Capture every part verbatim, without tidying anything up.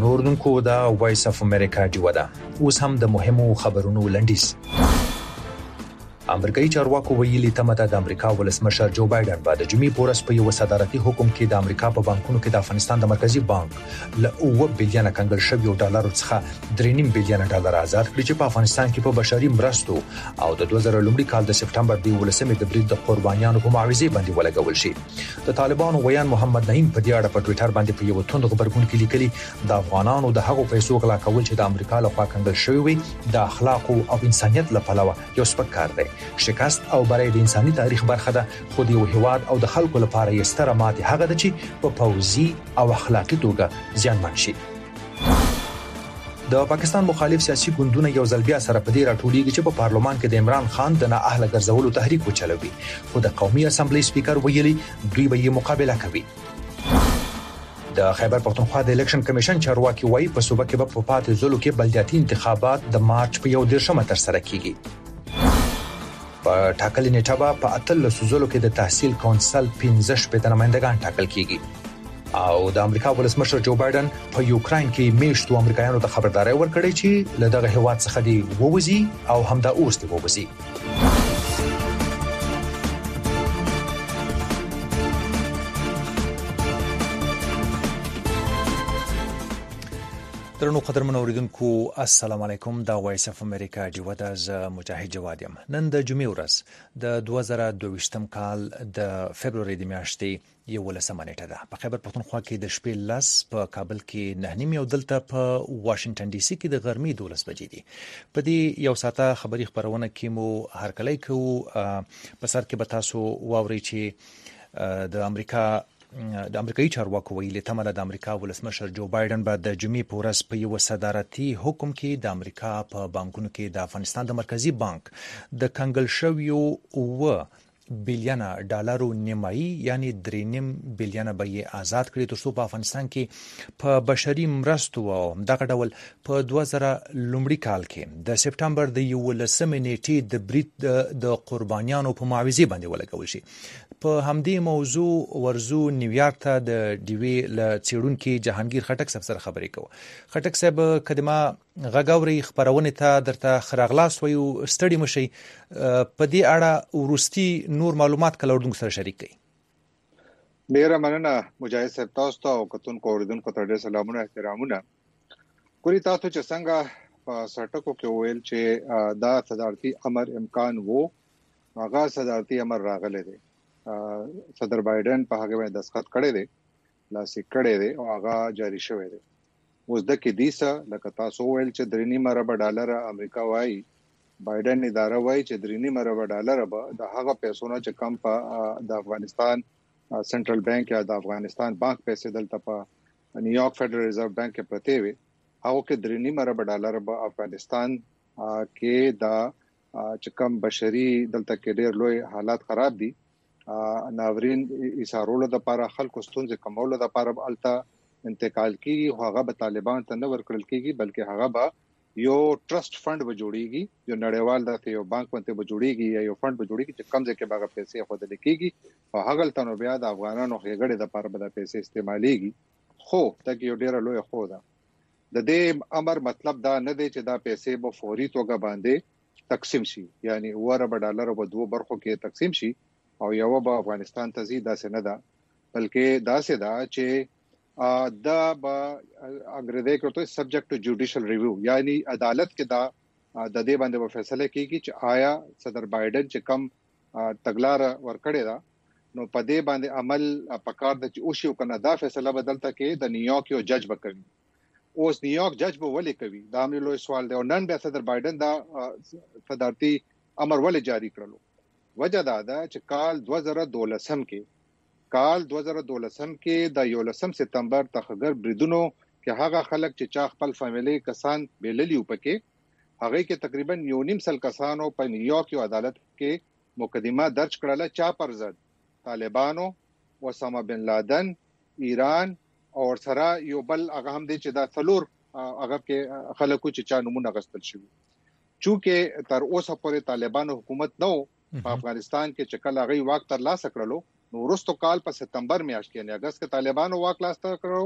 درنو اوردونکو دا وایس اف امریکا ډیو ده. اوس هم د مهمو خبرونو لنډیز. امریکایي چارواکو ویلي تمه ده د امریکا ولسمشر جو بایدن به د جمعې په ورځ په یو صدارتي حکم کې د امریکا په بانکونو کې د افغانستان د مرکزی بانک له اوه بلین کنګل شویو ډالرو څخه درې نیم بلین ډالر آزاد کړي چې په افغانستان کې په بشري مرستو او د دوه زره لومړي کال د سپټمبر د ولسمې د برید د قربانیانو په معاوضې باندې ولګول شي. د طالبانو ویان محمد نعیم په دې اړه په ټوئیټر باندې په یو توند خبرګون کې لیکلي د افغانانو د هغو پیسو غلا کول چې د امریکا لخوا کنګل شوی وي د اخلاق او انسانيت لپاره یو سپک کار دی. شکست او برای د انساني تاریخ برخه ده، خو د یو هیواد او د خلکو لپاره یې ستره ماتې هغه ده چې په پوځي او اخلاقی توګه زیانمن شي. د پاکستان مخالف سیاسي ګوندونه یو ځل بیا سره په دې راټولېږي چې په پارلمان کې د عمران خان د نااهله ګرځولو تحریک وچلوي، خو د قومي اسمبلی سپیکر ویلي دوی به یې مقابله کوي. د خیبر پختونخوا د الیکشن کمیشن چارواکي وایي په صوبه کې په پاتې ځلو کې بلدیاتي انتخابات د مارچ په یو دیرشمه تر سره کیږي. په ټاکلې نیټه به په اتلس ځلو کې د تحصیل کونسل پنځه شپږ نمائندگان ټاکل کیږي او د امریکا ولسمشر جو بایدن په یوکرين کې میشتو امریکایانو ته خبرداري ورکړې چې له دغه هیواد څخه دی ووزي او همدا اوس دی ووزي. درنو قدرمن اوریدونکو السلام علیکم. دا وایس اف امریکا ډیو ده. ز مجاهد جواد یم. نن د جمعې ورځ د دوه زره دوه ویشتم کال د فبرवरी د میاشتې یولسمه نیټه ده. په خیبر پختونخوا کې د شپې لس، په کابل کې نه نیم، یو دلته په واشنگټن ډي سي کې د غرمې دولس بجې دي. په دې یو ساعته خبري خبرونه کې مو هرکلی کوو. په سر کې به تاسو واورئ چې د امریکا د امریکایي چارواکو ویلي تمه ده د امریکا ولسمشر جو بایدن به د جمعې په ورځ په یو صدارتي حکم کې د امریکا په بانکونو کې د افغانستان د مرکزی بانک د کنګل شویو اوه بلین ډالرو نیمایي یعنی درې نیم بلین به یې آزاد کړي ترڅو په افغانستان کې په بشري مرستو او دغه ډول په دوه زره لومړي کال کې د سپټمبر د یولسمې نیټې د برید د قربانیانو په معاوضې باندې ولګول شي. په همدې موضوع ورزو نیویارک ته د ډیوی ل څیړونکو جهانگیر خټک صاحب سره خبرې کوو. خټک صاحب کدما غاګوري خبرونه ته درته خراغلاس ویو ستړي مشي په دې اړه ورستي نور معلومات کله اردن سره شریک کړي. ډیره مننه مجاهد صاحب، تاسو ته او کتونکو اوریدونکو ته ډیر سلامونه احترامونه. کولی تاسو چې څنګه په سرټکو کې ویل چې دا صدارتي امر امکان وو، هغه صدارتي امر راغلی دی. صدر بایدن په هغه باندې دستخط کړی دی، لاسلیک کړی دی او هغه جاری شوی دی. اوس د کې دیسه لکه تاسو ویل چې درې نیم ارب ډالر امریکا وايي، بایدن اداره وايي چې درې نیم ارب ډالر به د هغه پیسو نه چې کم په د افغانستان سنټرل بانک یا د افغانستان بانک پیسې دلته په نیویارک فدرل ریزرو بانک کې پرته وي، هغه کې درې نیم ارب ډالر به افغانستان کې د چې کم بشري دلته کې ډېر لوی حالات خراب دي، ناورین ایثارولو د لپاره خلکو ستونزې کمولو د لپاره الته انتقال کیږي. هغه به طالبان ته نه ورکړل کیږي بلکې هغه به یو ټرست فند به جوړیږي، یو نړیوال د یو بانک باندې به جوړیږي یا یو فند به جوړیږي چې کم ځای کې به پیسې خودل کیږي او هغه تنو بیا د افغانانو هغړې د لپاره به پیسې استعماليږي. خو دا یو ډیر لوی خو ده. د دې امر مطلب دا نه دی چې دا پیسې به فوري توګه باندې تقسیم شي، یعنی ورب ډالر په دوه برخو کې تقسیم شي او یو به افغانستان ته زیاده سه نه ده، بلکې دا سه ده چې دا به انګریزي کې ته سبجیکټ ټو جوډیشل ریویو، یعنی عدالت کې دا د دې باندې به فیصله کیږي چې آیا صدر بایدن چې کم تګلار ورکړی دا نو په دې باندې عمل پکار د چې او شی کنه دا فیصله بدلته کې د نیویارک یو جج وکړي. اوس نیویارک جج به ولې کوي دا مې لوی سوال دی. او نن بیا صدر بایدن دا صدارتي امر ولې جاری کړلو؟ وجه دا ده چې کال دوه زره دولسم کې کال دوه زره دولسم کې د یولسم سپتمبر تخګر بریدونو کې هغه خلک چې چا خپل فامیلی کسان بیللیو پکې، هغه کې تقریبا یو نیم سل کسانو په نیویارک یو عدالت کې مقدمه درج کړله چا پر ضد طالبانو، اسامه بن لادن، ایران او سره یو بل هغه هم دي چې دا څلور هغه کې خلکو چې چا نمونه غستل شوی. چونکه تر اوسه پورې طالبانو حکومت نو په افغانستان کې چې کله غي واک تر لاسه کړلو، نو وروسته کال په سپتمبر میاشت کې نه اگست کې طالبانو واک لاسته کړو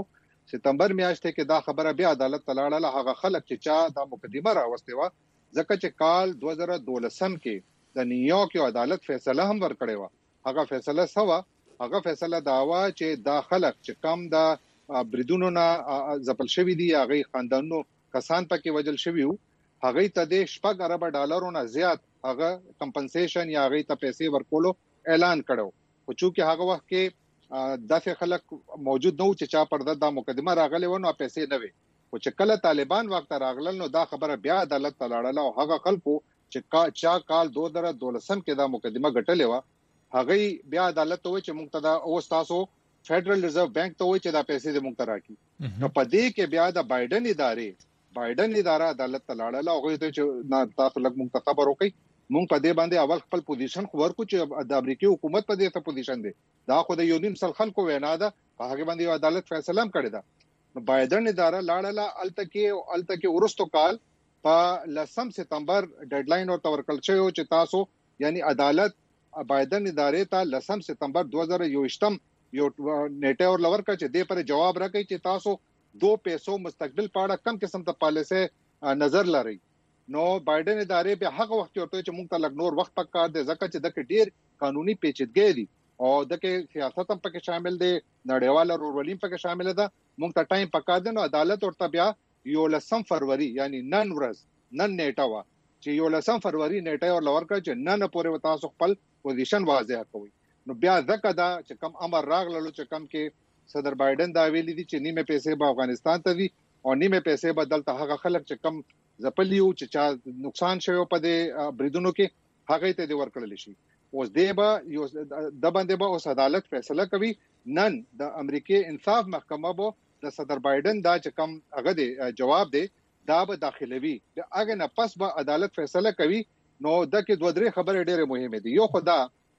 سپتمبر میاشتې کې دا خبره بیا عدالت ته لاړله. هغه خلک چې چا دا مقدمه راوستې و ځکه چې کال دوه زره دولسم کې د نیویارک یو عدالت فیصله هم ورکړې و. هغه فیصله سوا هغه فیصله دا و چې دا خلک چې کم د بریدونو نه ځپل شوی دي هغه خاندانونو کسان پکې وجل شوی وو هغه ته د شپږ ارب ډالرو نه زیات هغه کمپنسیشن یا هغه ته پیسې ورکولو اعلان کړو. خو چې هغه وخت کې داسې خلک موجود نه و چې چا پر دا مقدمه راغلی و نو پیسې نه وي. خو چې کله طالبان وخت راغلل نو دا خبره بیا عدالت ته لاړله او هغه خلکو چې چا کال دوه زره دولسم کې دا مقدمه ګټلې و هغه بیا عدالت ته وایي چې موږ ته دا اوس تاسو فدرل ریزرو بانک ته وایي چې دا پیسې د موږ ته راکړي. نو په دې کې بیا د بایدن ادارې بایدن اداره عدالت ته لاړله او هغه ته چې نه تاسو لږ موږ ته خبر وکړئ موږ په دې باندې اول خپل پوزیشن خو ورکو چې د امریکای حکومت په دې ته پوزیشن دی دا خو د یو نیم سل خلکو وینا ده په هغه باندې عدالت فیصله هم کړی ده. نو بایدن اداره لاړله الته کې الته کې ورستو کال په لسم سپتمبر ډیډلاین او ورکل شوی چې تاسو یعنی عدالت بایدن ادارې ته لسم سپتمبر دوه زره یوویشتم یو نیټه اور لور کا چې دې پر جواب راکړي چې تاسو دو پیسو مستقبل پاړه کم قسم ته پالیسي نظر لري. نو بایدن ادارې به هغه وخت ورته چې موږ ته لګ نور وخت پکار دی ځکه چې دغه ډیر قانوني پیچیدګي دي او دغه سیاست هم پکې شامل دي نړیواله رورولیم پکې شامل ده. موږ ته ټایم پکار دی نو عدالت ورته بیا یو لسم فروری یعنی نن ورځ نن نیټه وا چې یو لسم فروری نیټه اور لور کا چې نن پورې تاسو خپل پوزیشن واضح کوي. نو بیا ځکه دا چې کم امر راغللو چې کم کې صدر بایدن دا ویلي دي چې نیمه پیسې به افغانستان ته دي او نیمه پیسې به دلته هغه خلک چې کم زپلیو چې چا نقصان شوی په دې بریدونو کې هغه ته دی ورکړل شي. اوس دی به یو د باندې به اوس عدالت فیصله کوي. نن د امریکای انصاف محکمه به د صدر بایدن دا چې کم هغه دی جواب دی دا به داخلوي د هغه نه پس به عدالت فیصله کوي. نو د کې دوه درې خبرې ډېرې مهمه دي. یو خدا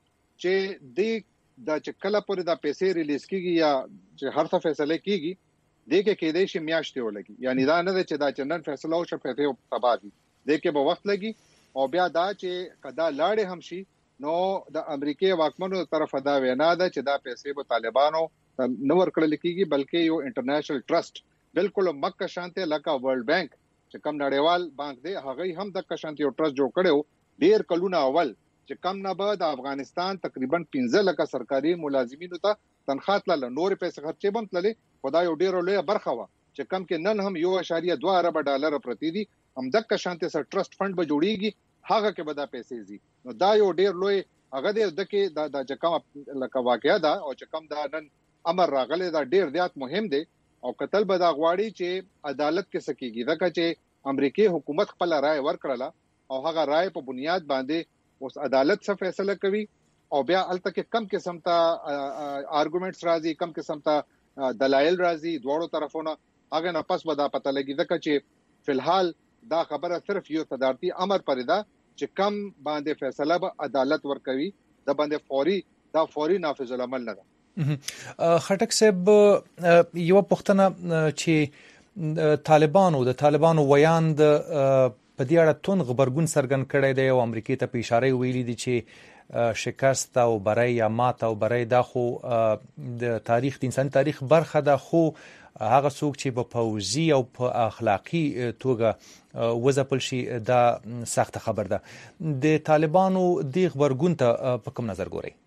چې د دا چې کله پورې دا پیسې ریلیز کیږي یا چې هر څه فیصله کیږي د کې کې د شي میاشتې ولګي یعنی دا نه چې دا چې نن فیصله وشي په تبادل د کې به وخت لګي او بیا دا چې کدا لاړې هم شي نو د امریکای واکمنو طرف دا وینا ده چې دا پیسې به طالبانو نو ورکړل کیږي بلکې یو انټرنیشنل ټرست بالکل مکه شانته لکه ورلد بانک چې کم نړیوال بانک دی هغه هم د کشانته یو ټرست جوړ کړو ډیر کلونه اول چې کم نه به د افغانستان تقریبا پنځه لکه سرکاري ملازمینو ته تنخواه تلله نور پیسې خرچې بم تللې خدای یو ډیر لوی برخه و چې کم کې نن هم یو اشاریه دوه ارب ډالر پرتی دي هم د کشانته سر ټرست فند به جوړیږي هغه کې به دا پیسې زی. نو دا یو ډیر لوی هغه د کې د جکم لکه واقعیا ده او چې کم دا نن امر راغلی دا ډیر زیات مهم دی او قتل به دا غواړي چې عدالت کې سکیږي ځکه چې امریکای حکومت خپل رائے ورکړه او هغه رائے په بنیاد باندې اوس عدالت څه فیصله کوي او بیا الته کې کم قسم ته آرګومنټس راځي کم قسم ته دلایل راځي دوړو طرفونو هغه نه پس به دا پته لګي ځکه چې فلحال دا خبره صرف یو صدارتي امر پرې ده چې کم باندې فیصله به عدالت ورکوي د باندې فوري دا فوري نافذ العمل نه ده. خټک صاحب یو پښتنه چې طالبانو د طالبانو ویاند په دې اړه تون خبرګون سرګن کړی دی او امریکای ته په اشاره ویلي دي چې شکست او برای یا مات او برای دا خو د تاریخ د انسان تاریخ برخه ده خو هغه څوک چې په پوځي او په اخلاقی توګه وځپل شي دا سخت خبر ده. د طالبانو د خبرګون ته په کوم نظر ګوري؟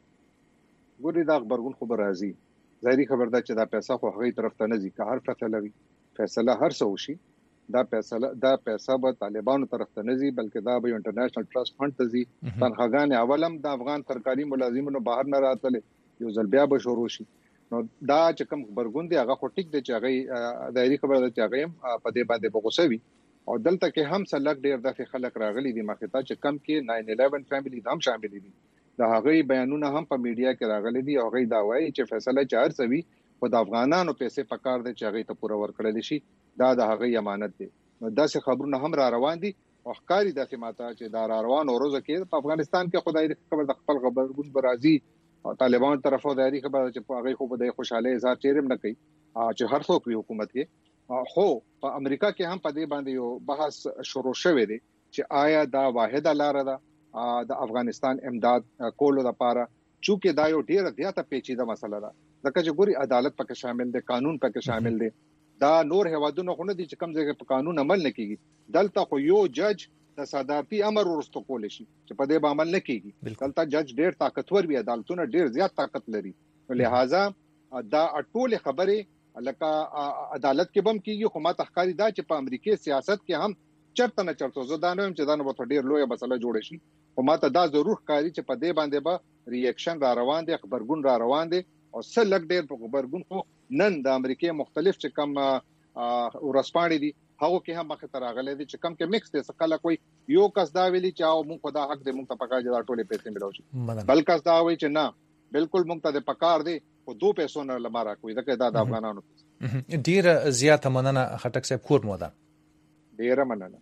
ګوري دا خبرګون خبر راځي ظاهري خبر ده چې دا پیسې خو هغه طرف ته نه ځي که هر فیصله وي فیصله هر څه وشي دا پیسې دا پیسې به طالبانو طرف ته نه ځي بلکې دا به انټرنیشنل ټرست فند ته ځي. تنخواګان اولم د افغان سرکاري ملازمینو بهر نه راتلې یو ځل بیا به شروع شي. نو دا چې کوم خبرګون دی هغه خو ټیک دی چې هغه دایري خبره ده چې هغه په دې باندې بغوسوي او دلته کې هم سلک ډیر د خلک راغلي دي مخه ته چې کم کې ناین الیون فیملی هم شامل دي دا هغه بیانونه هم په میډیا کې راغلي دي او هغه دا وایي چې فیصله چار سوي خو د افغانانو پیسې پکار دي چې هغه ته پوره ورکړل شي دا د هغه امانت دی. نو داسې خبرونه هم را روان دي او ښکاری داسې ماته چې دا را روان اوروزه کې په افغانستان کې خدای دې خبر د خپل خبرګون برازي او طالبان طرفو دایري خبره چې هغه خو به د خوشاله اظهار چیرې نه کوي چې هر څوک وي حکومت کې خو په امریکا کې هم په دې باندې یو بحث شروع شوی دی چې آیا دا واحده لار ده د افغانستان امداد کولو لپاره چې دا یو ډیره زیاته پیچیده مسله ده ځکه چې ګوري عدالت پکې شامل دی، قانون پکې شامل دی. دا نور هوادونه خو نه دي چې کوم ځای په قانون عمل نه کیږي. دلته خو یو جج د صدارتي امر ورستو کول شي چې په دې عمل نه کیږي. دلته جج ډیر طاقتور وي، عدالتونه ډیر زیات طاقت لري. لہذا دا ټول خبره لکه عدالت کې بم کیږي. خو ما تحقاری دا چې په امریکای سیاست کې هم چرته نه چرته زه دا نه چې دا نه به ډیر لوی مسله جوړ شي. خو ما ته دا ضرور ښکاري چې په دې باندې به ریاکشن را روان دي، خبرګون را روان دي. او څه لګ ډیر په خبرګون خو نن د امریکای مختلف چې کم ورسپاڼې دي هغه کې هم مخه تراغلې دي چې کم کې مکس دي. سکهله کوئی یو کس دا ویلي چې او مونږ خدا حق دې مونږ ته پکار جدا ټوله پیسې ملو شي، بل کس دا وایي چې نه بالکل مونږ ته د پکار دي او دو پیسو نه لمارا کوي. دا د افغانانو ډیر زیاته مننه خټک صاحب کور مو ده. ډیر مننه.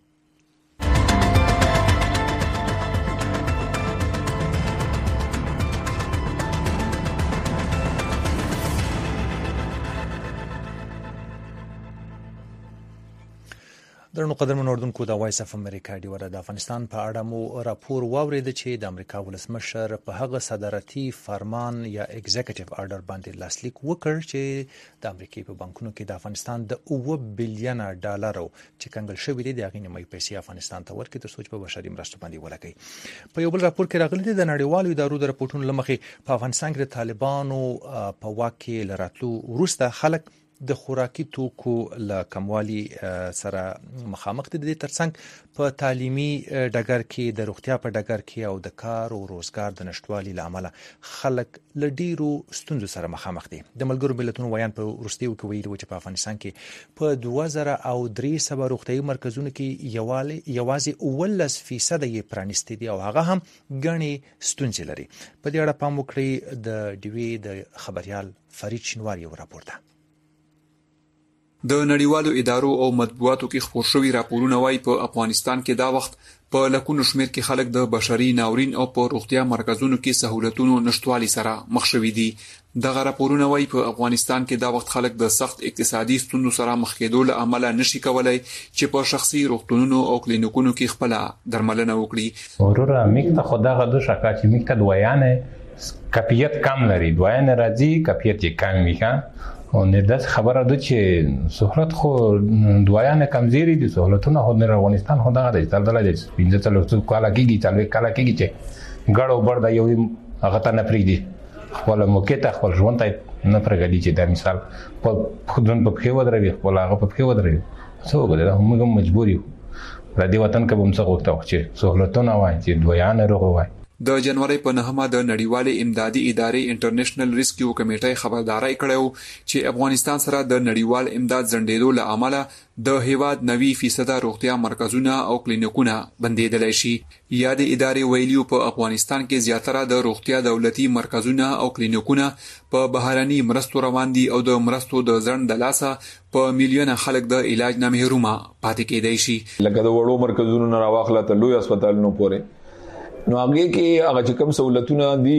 درنو قدرمن اوردونکو د وایس اف امریکا دی ور د افغانستان په اړه مو راپور واورید چې د امریکا ولسمشر په هغه صدارتي فرمان یا ایگزیکټیو آرډر باندې لاسلیک وکړ چې د امریکای په بانکونو کې د افغانستان د اوه بلین ډالرو چې کنګل شوی دی د هغې نیمه پیسې افغانستان ته ورکړي تر څو چې په بشري مرستو باندې ولګي. په یو بل راپور کې راغلي دي د نړیوالو ادارو د راپورټونو لمخې په افغانستان کې د طالبانو په واک کې لراتلو وروسته خلک د خوراکي توکو له کموالي سره مخامخ دي. د ترڅنګ په تعلیمي ډګر کې د روغتیا په ډګر کې او د کار او روزګار د نشټوالي لامل خلک له ډیرو ستونزو سره مخامخ دي. د ملګرو ملتونو ویان په وروستیو کې ویلي چې په افغانستان کې په دوه زره او درې سوه روغتیايي مرکزونو کې یوازې اوولس فیصد یې پرانیستي دي او هغه هم ګڼې ستونزې لري. په دې اړه پام وکړئ. د ډیوې د خبريال فرید شینواری یو راپور ده. د نړیوالو ادارو او مطبوعاتو کې خبر شوی راپورونه وايي په افغانستان کې دا وخت په لکونو شمیر کې خلک د بشري ناورین او په روغتیا مرکزونو کې سہولتونو نشټوالي سره مخ شوي دي. دغه راپورونه وايي په افغانستان کې دا وخت خلک د سخت اقتصادي ستونزو سره مخ کېدو له امله نشي کولای چې په شخصي روغتونونو او کلینیکونو کې خپل درملنه وکړي. ورور میکته خدا غدو شکا چې میکته دویانه کیفیت کم لري، دویانه راځي کیفیت کم میخه او نه د خبره ده چې سہولت خو دویانه کمزوري دي. سہولتونه خو نه افغانستان خو دغه د تل دلته پنځه څلور کاله کېږي چې کاله کېږي چې ګړو بر د یو هغه ته نه پریږدي خپل موقته خپل ژوند ته نه پرګدي چې د مثال په خودن په خو ودروي خپل هغه په خو ودروي څو غوډه موږ مجبور یو د دې وطن کې به موږ غوښتو چې سہولتونه وای چې دویانه روغ وای. د جنوري په نهمه د نړیوالې امدادي ادارې انټرنیشنل ریسکیو کمیټې خبرداري کړو چې افغانستان سره د نړیوال امداد ځنډېدو له امله د هیواد نوي فیصد روغتیا مرکزونه او کلینیکونه بندیدل شي. یا د ادارې ویلیو په افغانستان کې زیاتره د روغتیا دولتي مرکزونه او کلینیکونه په بهراني مرستو روان دي او د مرستو د ځنډ د لاسه په میلیونه خلک د علاج نه محرومه پاتې کېدای شي. لکه د وړو مرکزونو نه راوخله ته لوی هسپتالونو پورې نو هغه کې هغه چې کوم سہولتونه دي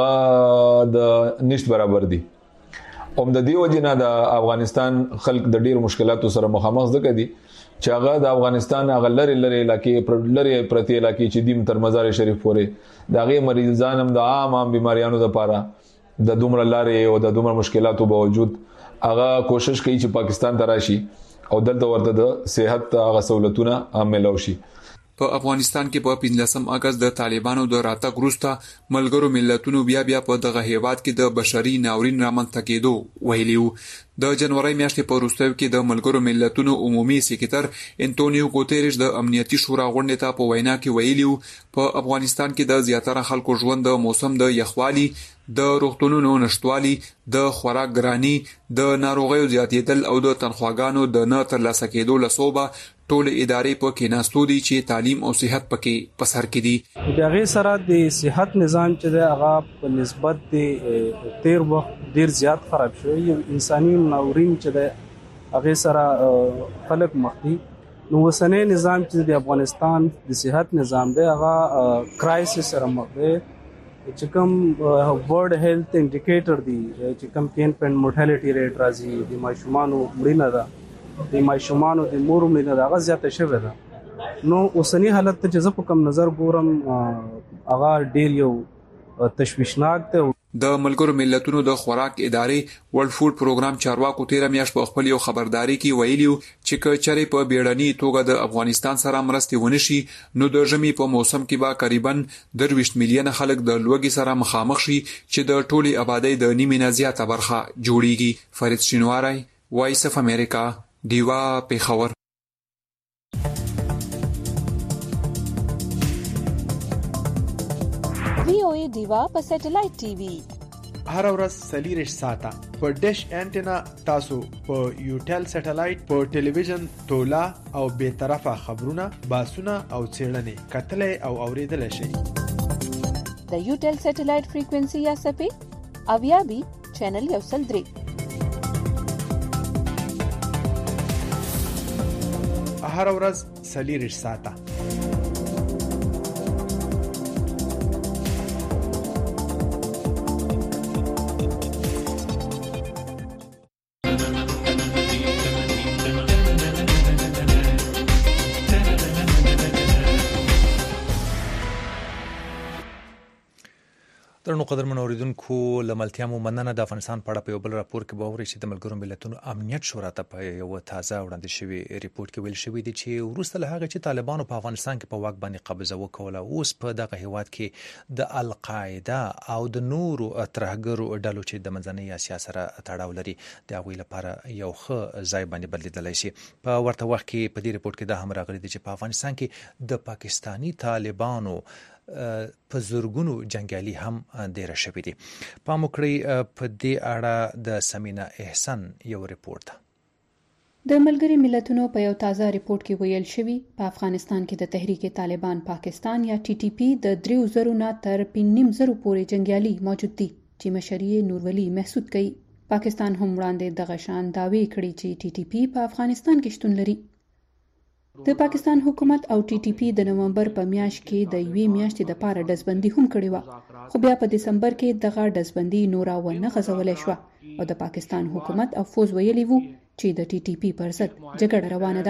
هغه د نشټ برابر دي. اوم د دې وجنه د افغانستان خلک د ډیر مشکلاتو سره مخامخ ځکه دي چې هغه د افغانستان هغه لری لری علاقې لری پرتی علاقې چې دیم تر مزار شریف پورې دغه مریضان هم د عام عام بيماريانو لپاره د دومره لارې او د دومره مشکلاتو باوجود هغه کوشش کوي چې پاکستان ته راشي او دلته ورته د صحت هغه سہولتونه عاملو شي. په افغانستان کې په پنځلسم اگست د طالبانو د راتګ وروسته ملګرو ملتونو بیا بیا په دغه هیواد کې د بشري ناورین رامنځته کېدو ویلیو. د جنوري میاشتې په وروستیو کې د ملګرو ملتونو عمومي سکرټر انټونیو ګوتيريش د امنیتي شورا غونډې ته په وینا کې ویلیو په افغانستان کې د زیاتره خلکو ژوند د موسم د یخوالي، د روغتونونو نشټوالي، د خوراک ګرانی، د ناروغیو زیاتېدل او د تنخواګانو د نه ترلاسه کېدو لسوبه ټول ادارې په کې ناستو دي چې تعلیم او صحت پکې په سر کې دي. د هغه سره د صحت نظام چې د هغه په نسبت د تیر وخت ډیر زیات خراب شوی، انساني ناورین چې د هغه سره خلک مخ دي. نو وسنه نظام چې د افغانستان د صحت نظام دی هغه کرایسس سره مخ دی چې کوم ورلد هیلث انډیکیټر دی چې کوم پین پن مورټالټي ریټ راځي د ماشومانو مړینه ده د ماشومانو د مور مړینه ده هغه زیاته شوې ده. نو اوسنی حالت ته چې زه په کوم نظر ګورم هغه ډیر یو تشویشناک ده. د ملګرو ملتونو د خوراک ادارې ورلد فود پروګرام چارواکو تیر میاشت په خپل یو خبرداري کې ویلیو چې کچري په بیړني توګه د افغانستان سره مرستې ونشي نو د ژمي په موسم کې به تقریبا درویشت میلیونه خلک د لوږې سره مخامخ شي چې د ټولي آبادی د نیمه نه زیاته برخه جوړیږي. فرید شینواری، وایس اف امریکا، دیوا پیښور. وی او ای دیوا په سټلایټ ټي وي هر ورځ سلیریش ساته په ډیش انټینا تاسو په یوټل سټلایټ په ټلویزیون تولا او به طرفه خبرونه باسونه او چیرنې کتلې او اوریدل شي. د یوټل سټلایټ فریکوئنسي یا سپې اویا بي چینل یو سل درې هر ورځ سلیریش ساته. درنو قدرمن اوریدونکو لملتیا مو مننه. د افغانستان په اړه په یو بل راپور کې به اورئ چې د ملګرو ملتونو امنیت شورا ته په یو تازه وړاندې شوی ریپورت کې ویل شوی دی چې وروسته له هغه چې طالبانو په افغانستان کې په واک باندې قبضه وکوله، اوس په دغه هیواد کې د القاعده او د نورو ترهګرو ډلو چې د منځنۍ اسیا سره تړاو لري د هغوی لپاره یو ښه ځای باندې بدلیدلی شي. په ورته وخت کې په دې ریپورت کې دا هم راغلی دی چې په افغانستان کې د پاکستاني طالبانو په زورګونو جنگیالي هم ډیر شوي دي. پام وکړئ په دې اړه د سمینا احسان یو ریپورت. د ملګري ملتونو په یو تازه ریپورت کې ویل شوی په افغانستان کې د تحریک طالبان پاکستان یا ټي ټي پی د دریو زرو نه تر پنځم زرو پورې جنگیالي موجود دي چې مشري نورولي محسود کوي. پاکستان هم وړاندې دغه شان داوی کړي چې ټي ټي پی په افغانستان کې شتون لري. د پاکستان حکومت او ټي ټي پی د نومبر په میاشت کې د یوې میاشتې د پاره ډزبندي هم کړې وه، خو بیا په دسمبر کې دغه ډزبندي نوره ونه غځولای شوه او د پاکستان حکومت او فوز ویلي وو چې د ټي ټي پی پر ضد جګړه روانه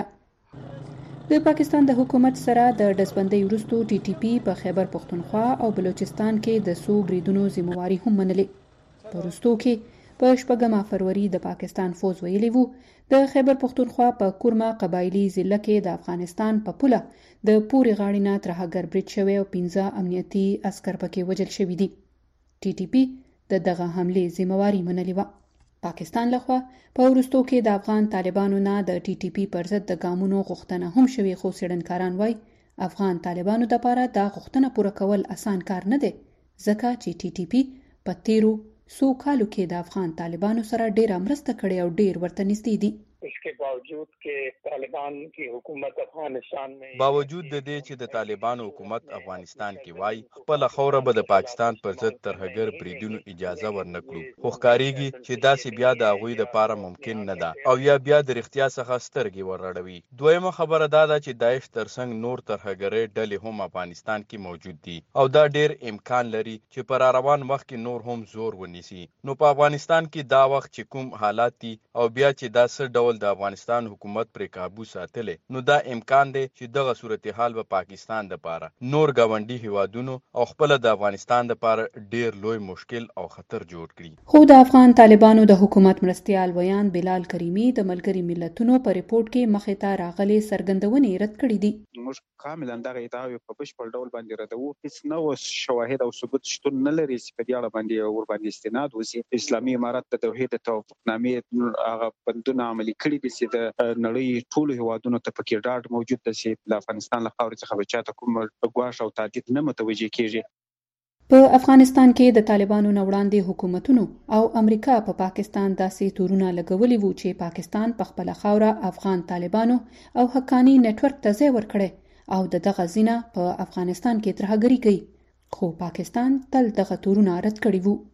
ده. د پاکستان د حکومت سره د ډزبندۍ وروسته ټي ټي پی په خیبر پختونخوا او بلوچستان کې د څو بریدونو ذمہواری هم منلې. په وروستو کې په شپږمه فروری د پاکستان فوز ویلي وو د خیبر پختونخوا په کورما قبایلی ضلع کې د افغانستان په پوله د پوري غاړې نه ترهګر برید شوی او پنځه امنیتي عسکر پکې وژل شوي دي. ټي ټي پی د دغه حملې ذمہواری منلې وه. پاکستان لخوا په وروستو کې د افغان طالبانو نه د ټي ټي پی پر ضد د ګامونو غوښتنه هم شوې، خو څېړنکاران وایي افغان طالبانو دپاره دا غوښتنه پوره کول اسان کار نه دی، ځکه چې ټي ټي پی په تیرو سو کالو کې د افغان طالبانو سره ډیره مرسته کړې او ډیر ورته نږدې دي. इसके बावजूद कि तालिबान की हुकूमत अफगानिस्तान में باوجود د دې چې د طالبانو حکومت افغانستان کې وای خپل خوره به د پاکستان پر ضد ترهګر بریدونو اجازه ورنکړو، خو ښکاریږي چې داسې بیا د هغوی لپاره ممکن نه ده او یا بیا د رښتیا څخه سترګې ورړوي. دویمه خبره دا ده چې داعش ترڅنګ نور ترهګرۍ ډلې هم افغانستان کې موجود دي او دا ډیر امکان لري چې پر روان وخت کې نور هم زور ونیسي. نو په افغانستان کې دا وخت چې کوم حالات دي او بیا چې دا څه ډول د افغانستان حکومت پر قابو ساتلې، نو دا امکان دی چې دغه صورتحال به پاکستان لپاره، نور ګاونډي هیوادونو او خپل د افغانستان لپاره ډیر لوی مشکل او خطر جوړ کړي. خو د افغان طالبانو د حکومت مرستیال ویان بلال کریمی د ملګري ملتونو په ریپورت کې مخې ته راغلي څرګندونې رد کړې دي. موږ کاملا دغه ادعاوې په بشپړ ډول باندې ردوو. هیڅ نوو شواهد او ثبوت شتون نه لري چې په دې اړه باندې ور باندې استناد وشي. اسلامي امارت د توحید توافقنامې هغه بندونه عملي کړي دي چې د نړۍ ټولو هیوادونو ته پکې ډاډ موجود دی چې د افغانستان له خاورې څخه به چاته کوم ګواښ او تهدید نه متوجه کیږي. په افغانستان کې د طالبانو نه وړاندې حکومتونو او امریکا په پا پاکستان داسې تورونه لګولي وو چې پاکستان په خپله خاوره افغان طالبانو او حقاني نټورک ته ځای ورکړی او د دغه زینه په افغانستان کې ترهګري کوي، خو پاکستان تل دغه تورونه رد کړي وو.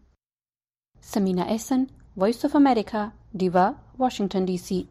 سمینا احسن، وایس اف امریکا، دیوا، واشنگټن ډي سي.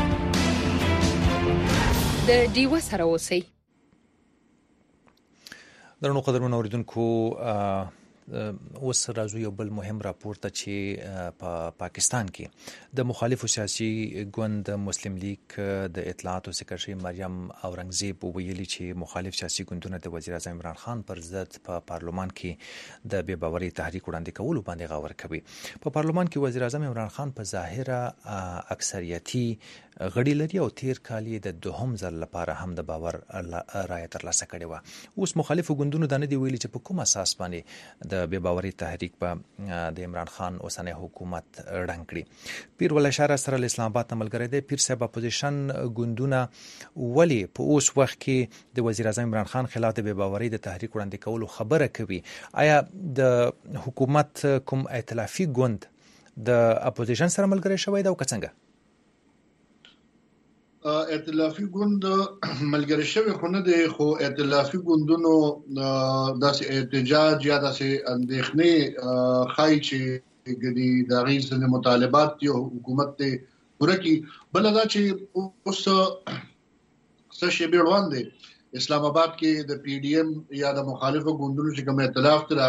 د ډیوه سره اوسئ. درنو قدرمن اوریدونکو اوس راځو یو بل مهم راپورته چې په پا پاکستان کې د مخالفو سیاسي ګوند مسلم لیگ د اطلاعاتو سکرټري مریم اورنګزیب ویلي چې مخالف سیاسي ګوندونه د وزیر اعظم عمران خان پر ضد په پارلمان کې د بې باورۍ تحریک وړاندې کولو باندې غور کوي. په پارلمان کې وزیر اعظم عمران خان په ظاهره اکثریتي غړي لري او تیر کال یې د دوهم ځل لپاره هم د باور رایه ترلاسه کړې وه. اوس مخالفو ګوندونو دا نه دي ویلي چې په کوم اساس باندې د بې باورۍ تحریک به د عمران خان اوسنی حکومت ړنګ کړي. پیر ول اشاره سره له اسلام آباد نه ملګری دی. پیر صاحب، اپوزیشن ګوندونه ولې په اوس وخت کې د وزیر اعظم عمران خان خلاف د بې باورۍ د تحریک وړاندې کولو خبره کوي؟ آیا د حکومت کوم ائتلافي ګوند د اپوزیشن سره ملګری شوی دی او که څنګه؟ ائتلافي ګوند ملګری شوی خو نه دی، خو ائتلافي ګوندونو داسې احتجاج یا داسې اندېښنې ښایي چې ګدي د هغې ځینې مطالبات یو حکومت ته پوره کړي. بله دا چې اوس څه شیبې وړاندې اسلام آباد کې د پی ډي ایم یا د مخالفو ګوندونو چې کوم ائتلاف تر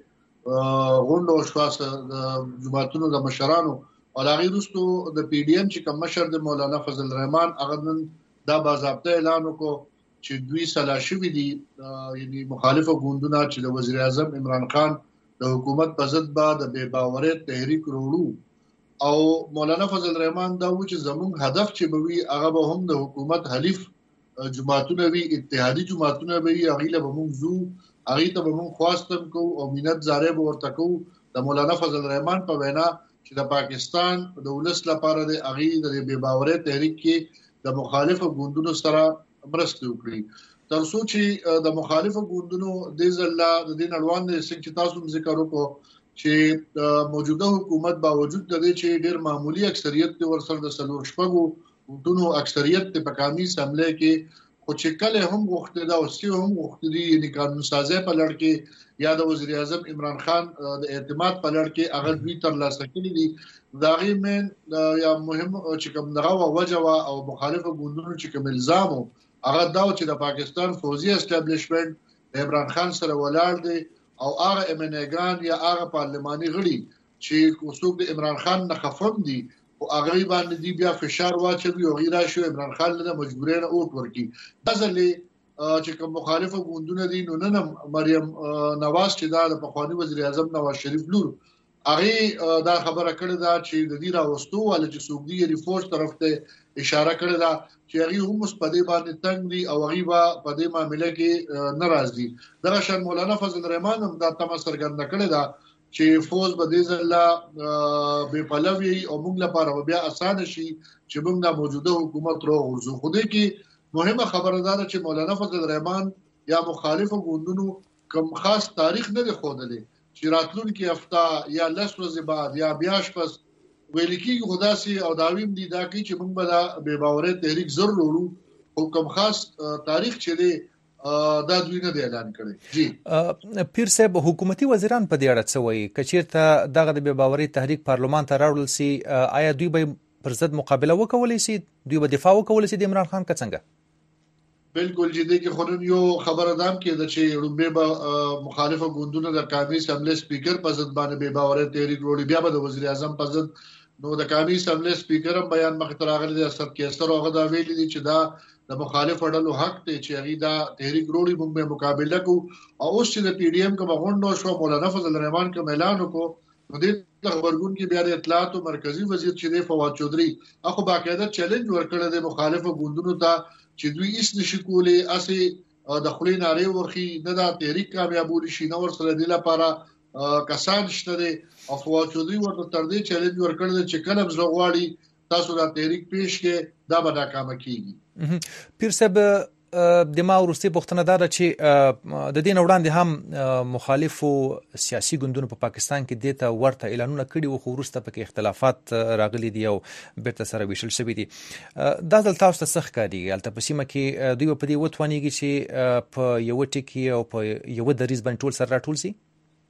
هغې غونډه وشوه د جماعتونو د مشرانو، او هغه وروسته د پی ډی ایم چې کوم مشر د مولانا فضل الرحمن هغه نن دا باضابطه اعلان وکړ چې دوی سلا شوي دي، یعنی مخالفو ګوندونه چې د وزیر اعظم عمران خان د حکومت په ضد به د بې باورۍ تحریک وروړو. او مولانا فضل الرحمن دا و چې زموږ هدف چې به وي هغه به هم د حکومت حلیف جماعتونه وي، اتحادي جماعتونه به وي، هغې له به موږ ځو، هغې ته به موږ خواستم کوو او مینت زارۍ به ورته کوو د مولانا فضل الرحمن په وینا چې د پاکستان د ولس لپاره د هغې د بې باورۍ تحریک کې د مخالفو ګوندونو سره مرسته وکړي. تر څو چې د مخالفو ګوندونو د ځله د دې نړوان د چې تاسو ذکر وکړو چې موجوده حکومت باوجود د دې چې ډېر معمولی اکثریت د ورسره د څلور شپږو ګوندونو اکثریت په قومي اسمبلی کې، خو چې کله هم غوښتي دا او سی هم غوښتي دي یعنی قانون سازي په لړ کې یا د وزیر اعظم عمران خان د اعتماد په لړ کې هغه دوی ترلاسه کړي دي. دا غي من یا مهم چې کوم دغه وجه او مخالفو ګوندونو چې کوم الزام هغه دا چې د پاکستان فوزي اسټابلیشمنت عمران خان سره ولاړ دي او هغه امنګان یا هغه پارلماني غړي چې کوڅوک د عمران خان نه خفم دي او هغه باندې دی بیا فشار واچوي او غیره شو عمران خان له مجبورین اوټ ورکی. ځلې چې کوم مخالفو ګوندونه دي نو نن مریم نواز چې دا د پخوانی وزیر اعظم نواز شریف لور هغه دا خبره کړې ده چې د دې راوستو ول چې سعودي ریفورس طرف ته اشاره کړې ده چې هغه هم په دې باندې تنګ دي او هغه په دې معاملې کې ناراض دي. دا شان مولانا فضل الرحمن هم دا تم سرګند کړې ده چې فوز به دې ځله به پلوي او موږ لپاره بیا اسانه شي چې موږ د موجوده حکومت رو ورزو. خو دې کې مهمه خبره ده چې مولانا فضل الرحمن یا مخالفو ګوندونو کوم خاص تاریخ نه دی ښودلی چې راتلونکي هفته یا لس ورځې بعد یا بیا شپږ ویل کېږي خو داسې او داویم دي دا کوي چې موږ به د بې باورۍ تحریک زر وروړو، خو کوم خاص تاریخ چې دی دا دوی نه دی اعلان کړی. جی پیر صاحب، حکومتي وزیران په دې اړه څه وایي؟ که چېرته دغه د بې باورۍ تحریک پارلمان ته راوړل سي آیا دوی به پر ضد مقابله وکولی سي؟ دوی به دفاع وکولی سي د عمران خان که څنګه؟ بالکل جدي کې خورن یو خبره دام کې د چې رومبه به مخالفه ګوندونو د قومي اسمبلی سپیکر په ضد باندې بې باورۍ تحریک وروړي، بیا به د وزیر اعظم په ضد. نو د قومي اسمبلی سپیکر هم بیان مخ ته راغلی دی اسد کیسر هغه دا ویلي دي چې دا د مخالف ډلو حق دی چې هغه دا تحریک وروړي، موږ به مقابله کوو. او اوس چې د پی ډی ایم کوم غونډه شو مولانا فضل الرحمن کوم اعلان وکړ نو د خبرګون کې بیا د اطلاعات او مرکزی وزیر چې دی فواد چودري هغه باقاعده چیلنج ورکړی د مخالفو ګوندونو ته چې دوی هیڅ نشي کولی اسي د خلې ناره ورخي نه دا تحریک کامیابول شي نو ور سره د لپاره کسان شته دي. او فواد چودري ورته تر دې چیلنج ورکړل چې کله زغواړي تاسو دا تحریک پیش کې دا به ناکام کیږي. پیر صاحب، د ما وروستي پوښتنه دا ده چې د دې نه وړاندې هم مخالفو سیاسي ګوندونو په پاکستان کې دې ته ورته اعلانونه کړي وو، خو وروسته پکې اختلافات راغلي دي او بیرته سره ویشل شوي دي. دا ځل تاسو ته څه ښکاري؟ هلته په سیمه کې دوی په دې وتوانېږي چې په یوه ټکي او په یوه دریځ باندې ټول سره راټول سي؟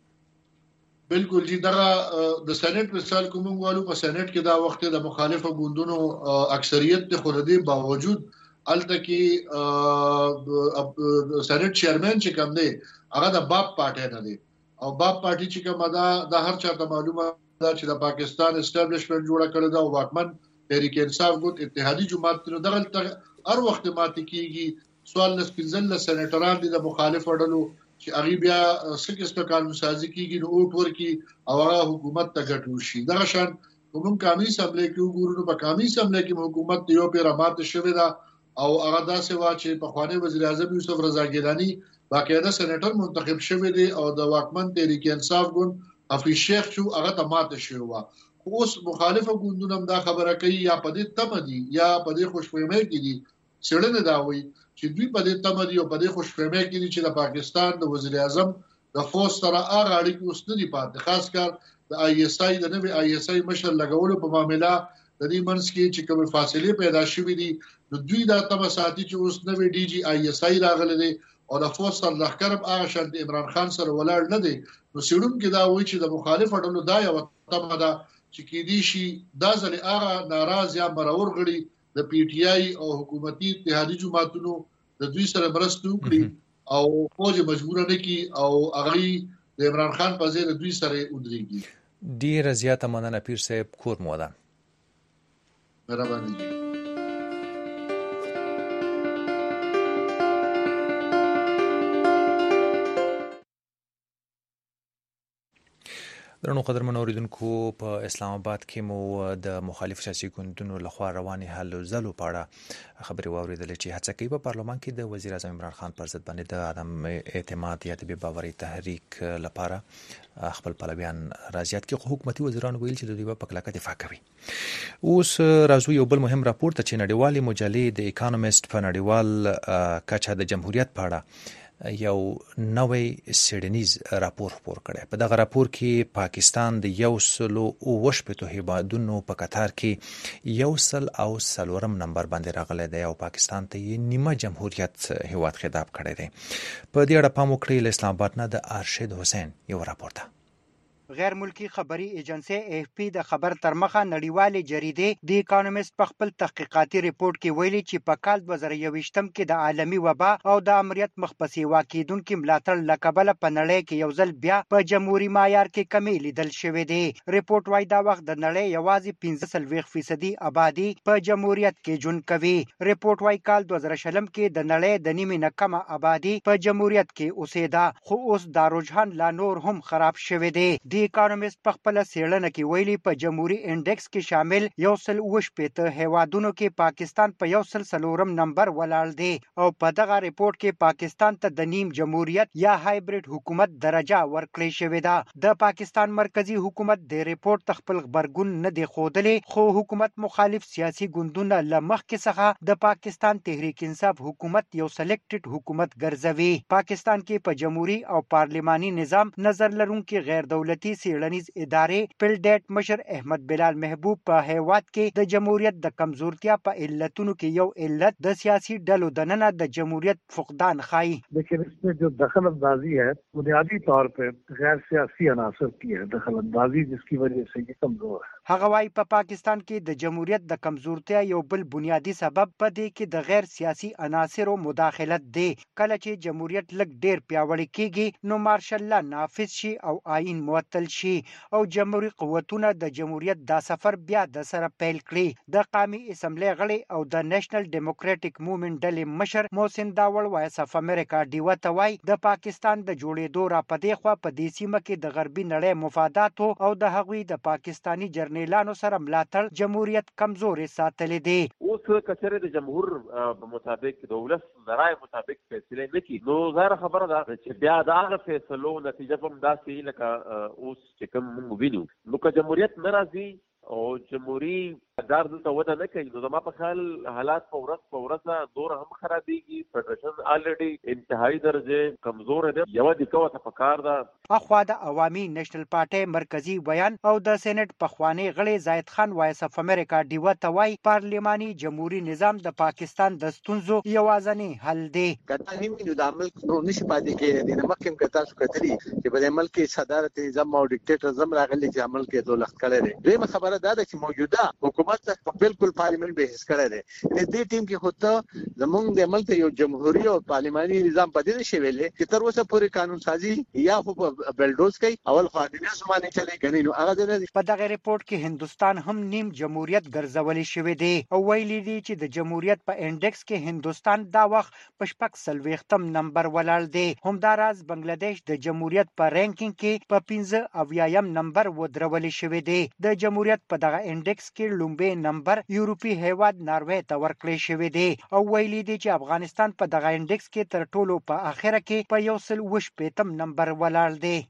بالکل جی، دغه د سېنات مثال کوم غواړو په سېنات کې دا وخت د مخالفو ګوندونو اکثریت د خردي باوجود الته کې سېنات چیرمن چې کوم دی هغه د باب پارټي نه دی او باب پارټي چې کوم دا د هر چا ته معلومه ده چې د پاکستان اسټابلیشمنت جوړه کړی دا او واکمن تحریک انصاف ګوند اتحادی جماعت نو دغه هر وخت ماتې کیږي سوال لس پنځل سېنیټران دي د مخالف اډلو چې هغه بیا سکه قانون سازي کیږي نو اوټ ورکی او هغه حکومت ته ګټو شي دغه شان کوم قومي اسمبلی کې وګورو په قومي اسمبلی کې حکومت یو پیر ماته شوې ده او هغه داسې وا چې په خواني وزیر اعظم یوسف رضا ګیلانی باقاعده سېنیټر منتخب شوی دی او د واکمن تحریک انصاف ګوند حفیظ شیخ شو هغه ته ماته شوی و اوس مخالفه ګوندونه دا خبره کوي یا په دې تمدي یا په دې خوشفهمۍ کې دي څېړنه دا وایي چې دوی په دې تمدي او په دې خوشفهمۍ کې دي چې د پاکستان د وزیر اعظم د فوج سره هغه اړیکې اوس نه دي پاتې خاص کر د آی اس آی د نوې آی اس آی مشر لګولو په معاملې د دې منځ کې چې کوم فاصله پیدا شوې دي نو دوی دا تم ساتي چې اوس نوې ډي جی آی اس آی راغله دي او د فوج سره لخرب هغه شان د عمران خان سره ولاړ نه دي نو سیډون کې دا وایي چې د مخالف اډلو دا یو تمه ده چې کې دي شي دا ځل هغه ناراض یا مرور غړي د پی ټی آی او حکومتي اتحادی جماعتونو د دوی سره مرسته وکړي او فوج مجبور نه کی او هغه د عمران خان په ځای دوی سره ودرېږي ډیر زیاته مننه پیر صاحب کور مو ده مهرباني درنو قدرمن اوریدونکو په اسلام آباد کې مو د مخالف سیاسي ګوندونو لخوا رواني حل زلو پاړه خبري واوریدل چې هڅه کوي په پارلمان کې د وزیر اعظم عمران خان پر ضد باندې د عدم اعتماد یا د بې باورۍ تحریک لپاره خپل پلویان راځيات کې حکومتي وزیران ویل چې د دوی په کلکه دفاع کوي. اوس راځو یو بل مهم راپور ته چې نړیوالې مجلې د اکانومست په نړیوال کچه د جمهوریت په اړه یو نوې سیډنیز راپور خپور کړی. په دغه راپور کې پاکستان د یو سلو او وشپېتو هیوادونو په قطار کې یو سل او څلورم نمبر باندې راغلی دی او پاکستان ته یې نیمه جمهوریت هیواد خطاب کړی دی. په دې اړه پام وکړئ. له اسلام آباد نه د ارشد حسین یو راپور ده. غیر ملکی خبري ایجنسی اف پی د خبر تر مخه نړیوالې جریدې د اکانومست په خپل تحقیقاتي ریپورت کې ویلي چې په کال دوه زره یوویشتم کې د عالمي وبا او د امریت مخپسې واقعیدونکو ملاتړ لکبله په نړۍ کې یو ځل بیا په جمهوریت معیار کې کمی لیدل شوې دی. ریپورت وايي دا وخت د نړۍ یوازې پنځه څلوېښت فیصدي آبادی په جمهوریت کې ژوند کوي. ریپورت وايي کال دوه زره شلم کې د نړۍ د نیمه نه کم آبادی په جمهوریت کې اوسېده خو اوس دا رجحان لا نور هم خراب شوی دی. د اکانومست په خپل څېړنه کې ویلي په جمهوریت انډیکس کې شامل یو سل وشپېته هیوادونو کې پاکستان په یو سل څلورم نمبر ولاړ دی او په دغه ریپورت کې پاکستان ته د نیم جمهوریت یا هایبریډ حکومت درجه ورکړې شوې ده. د پاکستان مرکزی حکومت د ریپورت خپل خبرګون نه دی ښودلی خو حکومت مخالف سیاسي ګوندونه له مخکې څخه د پاکستان تحریک انصاف حکومت یو سلیکټډ حکومت ګرځوي. پاکستان کې په جمهوریت او پارلماني نظام نظر لرونکي غیر دولتي سیړنیز ادارې پلډیټ مشر احمد بلال محبوب په هیواد کې د جمهوریت د کمزورتیا په علتونو کې یو علت د سیاسي ډلو دننه د جمهوریت فقدان ښایي. लेकिन इसमें जो दखल अंदाजी है बुनियादी तौर पर गैर सियासी अनासर की है दखल अंदाजी जिसकी वजह से ये कमजोर है. هغه وايي په پاکستان کې د جمهوریت د کمزورتیا یو بل بنیادی سبب په دې کې د غیر سیاسي عناصرو مداخلت دی. کله چې جمهوریت لږ ډیر پیاوړی کیږي نو مارشل لا نافذ شي او آئین معطل شي او جمهوریت قوتونه د جمهوریت دا سفر بیا د سره پیل کړي. د قومي اسمبلی غړي او د نېشنل ډیموکراټک موومېنټ ډلې مشر محسن داوړ وایس اف امریکا ډیوه ته وایي د پاکستان د جوړېدو را پدې خوا په دې سیمه کې د غربي نړۍ مفاداتو او د هغوی د پاکستانی جرنیلانو سره ملاتړ جمهوریت کمزوري ساتلې دي. اوس کچره د جمهور په مطابق د ولس رائے مطابق فیصله نکړي نو ظاهر خبره ده چې بیا دا فیصلو نتیجه هم داسې لکه اوس چې کوم موږ وینو نو که جمهوریت ناراضي او جمهوریت دار دلته وده نه کوي نو زما په خیال حالات په ورځ په ورځ دور هم خرابېږي. فدرېشن الریډي انتهایی درجه کمزور دی. یو د کوته په کار ده. اخوا د عوامي نېشنل پارټي مرکزی بیان او د سېنات پخوانی غړي زاید خان وایس اف امریکا ډیوه ته وایي پارلماني جمهوریت نظام د پاکستان د ستونزو یوازنی حل دی. کته هم نو د عمل نو نشي پاتې کېږي. د مخکې کته شو کتري چې په عمل کې صدارت نظام او ډیکټیټرزم راغلي چې عمل کې دولت کړي. دغه خبره دا د چې موجوده حکومت په بالکل پارلیمنت به حس کړی دی. دې ټیم کې خود زمونږ د ملک یو جمهوریت او پارلماني نظام پدې شي ویلې چې تر اوسه پورې قانون سازي یا خو بلډوز کوي اول خو د زمانه چلی کوي. نو هغه په دغه ریپورت کې هندستان هم نیم جمهوریت ګرځولې شوی دی او ویلي دي چې د جمهوریت په انډکس کې هندستان دا وخت په شپږ څلوېښتم نمبر ولاړ دی. همداراز بنگلاديش د جمهوریت په رینکینګ کې په پنځه اویایم نمبر ودرولې شوی دی. د جمهوریت په دغه انډکس کې لومبي نمبر یورپی هیواد ناروې ته ورکړی شوی دی او ویلي دي چې افغانستان په دغه انډکس کې تر ټولو په اخره کې په یو سل اووه شپېتم نمبر ولاړ دی.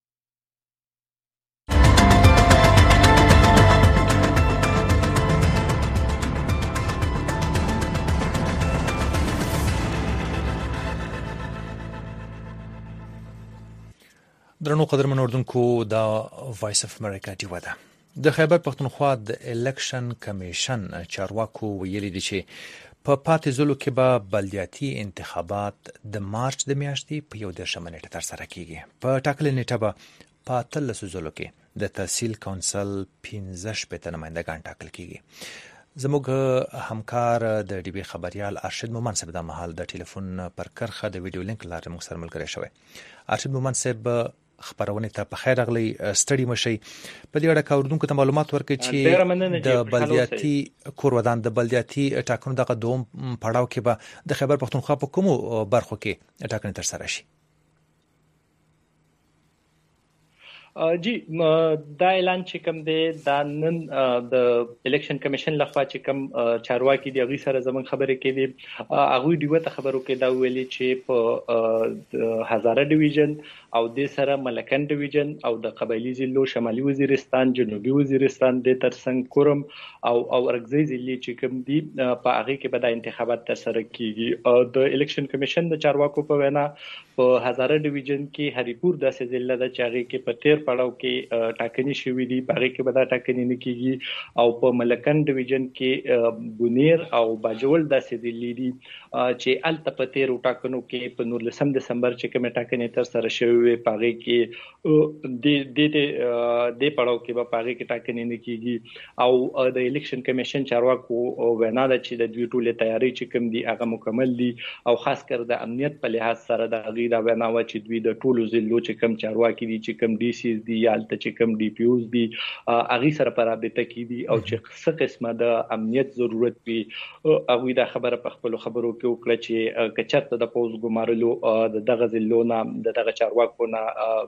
درنو قدرمن اردوونکو دا وایس اف امریکا ډیو ده. د خیبر پښتونخوا د الیکشن کمیشن چارواکو ویلي دي چې په پاتې ځلو کې به بلدیاتي انتخابات د مارچ د میاشتې په یو دېرشمه نیټه ترسره کیږي. په ټاکلې نیټه به په اتلسو ځلو کې د تحصیل کونسل پنځه شپېته نمایندګان ټاکل کیږي. زموږ همکار د ډي بي خبريال ارشد مومن صاحب د محل د ټلیفون پر کرخه د ویډیو لینک لاره موږ سره ملګری شوی. ارشد مومن صاحب خبرونه ته په خیر راغلی، ستړي مشي. په دې اړه کاوردونکو ته معلومات ورکړي چې د بلدیاتي کورودان د بلدیاتي ټاکنو دغه دوم پړاو کې به د خیبر پښتونخوا په کومو برخو کې ټاکنې ترسره شي. جی دا اعلان چې کوم دی دا نن د الیکشن کمیشن لخوا چې کوم چارواکي دی غي سره زمون خبرې کې دي هغه دیوه ته خبرو کې دا ویلي چې په هزاره ډیویژن او د سره ملکن ډیویژن او د قبایلی ضلعو شمالي وزیرستان جنوبي وزیرستان د ترڅنګ کورم او او ارګزي ضلع چې کوم دي په هغه کې به د انتخابات ترسره کیږي. د الیکشن کمیشن د چارواکو په وینا په هزاره ډیویژن کې هریپور داسې ضلع د چاغي کې په تیر پړاو کې ټاکنې شوې دي، په هغه کې به دا ټاکنې نه کیږي. او په ملکن ډیویژن کې بونیر او باجوړ داسې ضلع دي چې الته په تیر ټاکنو کې په نولسم دسمبر چې کومه ټاکنې ترسره شوې په هغه کې د د د پړاو کې به په هغه کې ټاکنې نه کیږي. او د الیکشن کمیشن چارواکو وینا ده چې د دوی ټولې تیاری چې کوم دي هغه مکمل دي او خاص کر د امنیت په لحاظ سره د غي دا وینا و چې دوی د ټولو ضلعو چې کوم چارواکي دي چې کوم ډي سي دي یا الته چې کوم ډي پی اوز دي هغه سره پر رابطه کې دي او چې څه قسمه د امنیت ضرورت وي هغه دا خبره په خپل خبرو کې وکړه چې کچته د پوز ګمارلو د دغه ضلعونه د دغه چارواکو نه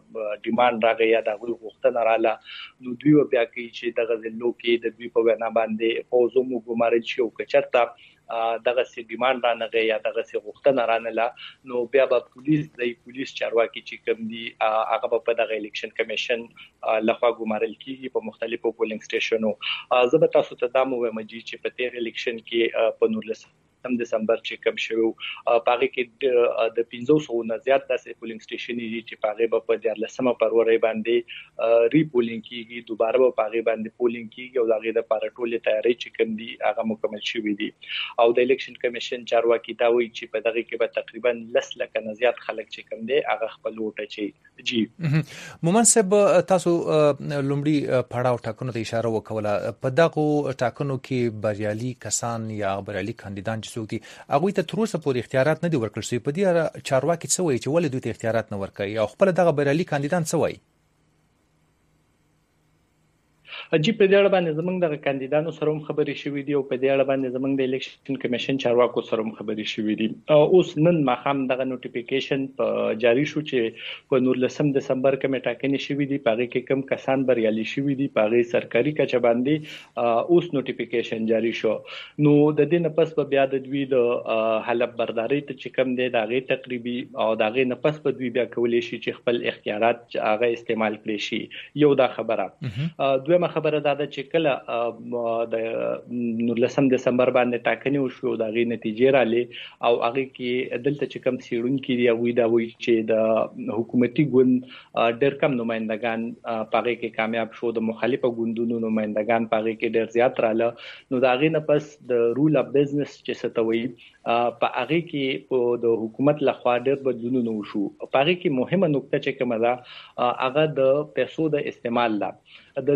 ډیماند راغی یا د غوښتنه رااله نو دوی بیا کوي چې دغه ضلعو کې د دوی په وینا باندې پوزو مو ګمارل شي او کچته دغه سي ډیماند رانغه یا دغه سي غوښتنه رانله نو بیا به پولیس د پولیس چارواکي چې کوم دي هغه په دغه الیکشن کمیشن لخوا ګمارل کیږي په مختلفو پولینګ سټیشنو. زه به تاسو ته دا مو وایم چې په تیر الیکشن کې په نولسم دسمبر چې کوم شو پاره کې د پنځه سوه نه زیات داسې پولینګ سټیشن دي چې پاره به په دیارلسمه فروری باندې ری پولینګ کیږي، دوباره به پاره باندې پولینګ کیږي او دغه د پاره ټولې تیاری چې کوم دي هغه مکمل شوې دي. او د الیکشن کمیشن چارواکي دا وایي چې په دغه کې به تقریبا لس لکه نه زیات خلک چې کوم دي هغه خپل ووټ چي. جی مومن صاحب تاسو لومړی پړاو ټاکنو ته اشاره وکوله، په دغه ټاکنو کې بریالي کسان یا بریالي کاندیدان څوک دي هغه ته تر اوسه پورې اختیارات نه دي ورکړل شوي. په دې اړه چارواکي څه وایي چې ولې دوی ته اختیارات نه ورکوي او خپل دغه بریالي کاندیدان څه وایي؟ جی په دې اړه باندې زمونږ د کاندیدانو سره هم خبرې شوې دي او په دې اړه باندې زمونږ د الیکشن کمیشن چارواکو سره هم خبرې شوې دي. اوس نن ماښام دغه نوټیفیکیشن په جاری شو چې په نولسم دسمبر کې ټاکنې شوې دي، په هغه کې کم کسان بریالي شوي دي، په هغه سرکاري کچه باندې اوس نوټیفیکیشن جاری شو. نو د دې نه پس په بیا د دوی د حلف برداري ته چې کم دی د هغه تقریبي او د هغه نه پس په دوی بیا کولای شي چې خپل اختیارات هغه استعمال کړي شي. یو دا خبره. دویمه خبره دا ده چې کله د نولسم دسمبر باندې ټاکنې وشو د هغې نتیجې رالې او هغه کې دلته چې کوم څېړونکي دي هغوی دا وایي چې د حکومتي ګوند ډېر کم نمایندګان په هغې کې کامیاب شو، د مخالفه ګوندونو نمایندګان په هغې کې ډېر زیات راله. نو د هغې نه پس د رول اف بزنس چې څه ته وایي په هغې کې د حکومت لخوا ډېر بدلونونه وشو. په هغې کې مهمه نکته چې کومه ده هغه د پیسو د استعمال ده. د دې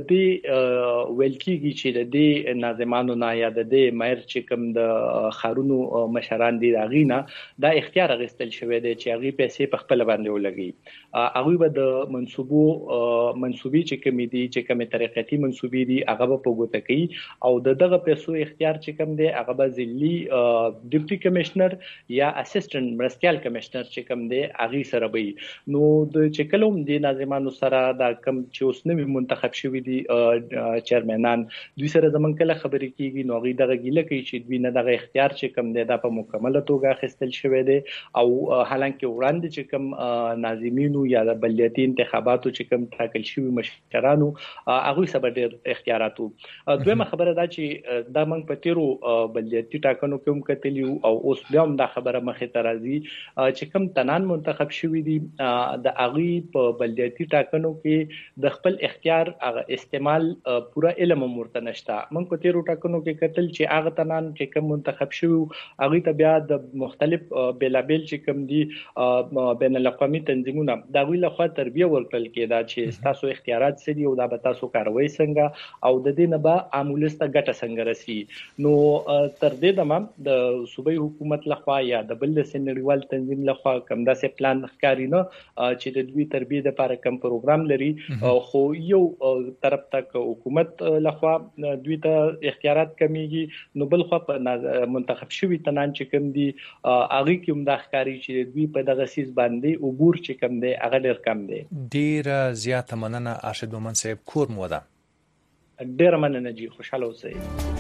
ویل کیږي چې د دې ناظمانو نه یا د دې مایر چې کوم د خارونو مشران دي راغینا دا اختیار غستل شوی دی چې هغه پیسې په خپل باندې ولګي هغه به د منسوبو منسوبي چې کوم دي چې کومه طریقتي منسوبي دي هغه په ګوته کوي او د دغه پیسو اختیار چې کوم دی هغه به ځلي ډیپټي کمشنر یا اسسټنټ مرستيال کمشنر چې کوم دی هغه سره وي نو د چې کلم دي ناظمانو سره دا کم چې اوس نوی منتخب شوی دي چیرمنان دوی سره زمون کله خبرې کیږي نو غي دغه ګیله کوي چې دوی نه دغه اختیار چې کم دی دا په مکمله توګه خستل شوی دی او حالانکه وړاندې چې کم ناظمینو یا د بلدیاتي انتخاباتو چې کم ټاکل شوی مشرانو هغه سبا ډېر اختیاراتو دویمه خبره دا چې دا موږ په تیرو بلدیاتي ټاکنو کې هم کتلیو او اوس بیا هم دا خبره مخې ته راځي چې کم تنان منتخب شوی دي د اغي په بلدیاتي ټاکنو کې د خپل اختیار استعمال پورا علم مرته نشته موږ په تیرو ټاکنو کې کتل چې هغه تنان چې کوم منتخب شوی هغه ته بیا د مختلف بیلابل چې کوم دي بین الاقوامي تنظیمونه دا ویل خو تربیه ورکړل کېدا چې تاسو اختیارات سړي او دا به تاسو کاروي څنګه او د دې نه به عامولسته ګټه څنګه رسی نو تر دې دمه د صوبایي حکومت لخوا یا د بل سنړیوال تنظیم لخوا کوم داسې پلان ښکاری نه چې د دوی تربیه د لپاره کوم پروګرام لري خو یو طرف تک حکومت لخوا دوی ته اختیارات کمیږي نو بل خو په منتخب شوی تنان چې کوم دي هغه کوم د ښکاری چې دوی په دغه سیس باندې عبور چې کوم دی هغه ډیر کم دی ډیر زیاته مننه ارشد مومن صاحب کور مو ده ډیر مننه جی خوشاله اوسئ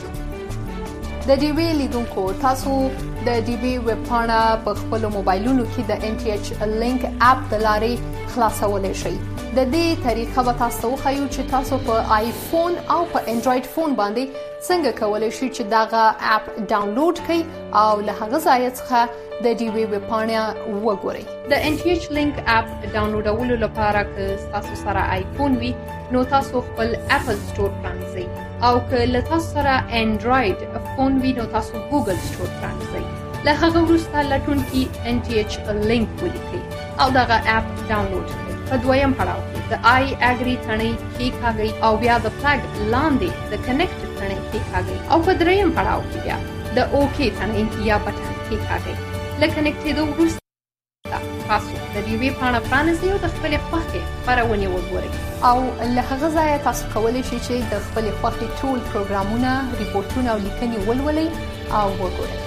د ډي وی لیدونکو تاسو د ډي وی ویب پاڼه په خپل موبایلونو کې د ان ټي ایچ لینک اپ د لارې خلاصولای شئ د دې طریقه به تاسو خو چې تاسو په آیفون او په انډراید فون باندې څنګه کولای شئ چې داغه اپ ډاونلوډ کړئ او له هغه ځای څخه د ډي وی ویب پاڼه وګورئ د ان ټي ایچ لینک اپ ډاونلوډولو لپاره که تاسو سره آیفون وي نو تاسو خپل اپل سٹور پرانځئ او که له تاسو سره انډراید فون وي نو تاسو ګوګل سٹور پرانځئ له هغه وروسته لټون کې ان ټي ایچ لینک ولیکئ او دغه اپ ډاونلوډ کړئ په دویم پړاو کې د آی اګری تڼۍ کېکاږئ او بیا د فلګ لاندې د کنیکټ تڼۍ کېکاږئ او په دریم پړاو کې بیا د اوکې تڼۍ یا بټن کېکاږئ له کنیکټېدو وروسته تاسو د دې وی پاڼه پرانیزئ او د خپلې خوښې خپرونې وګورئ او له هغه ځایه تاسو کولی شئ چې د خپلې خوښې ټول پروګرامونه ریپورټونه او لیکنې ولولئ او وګورئ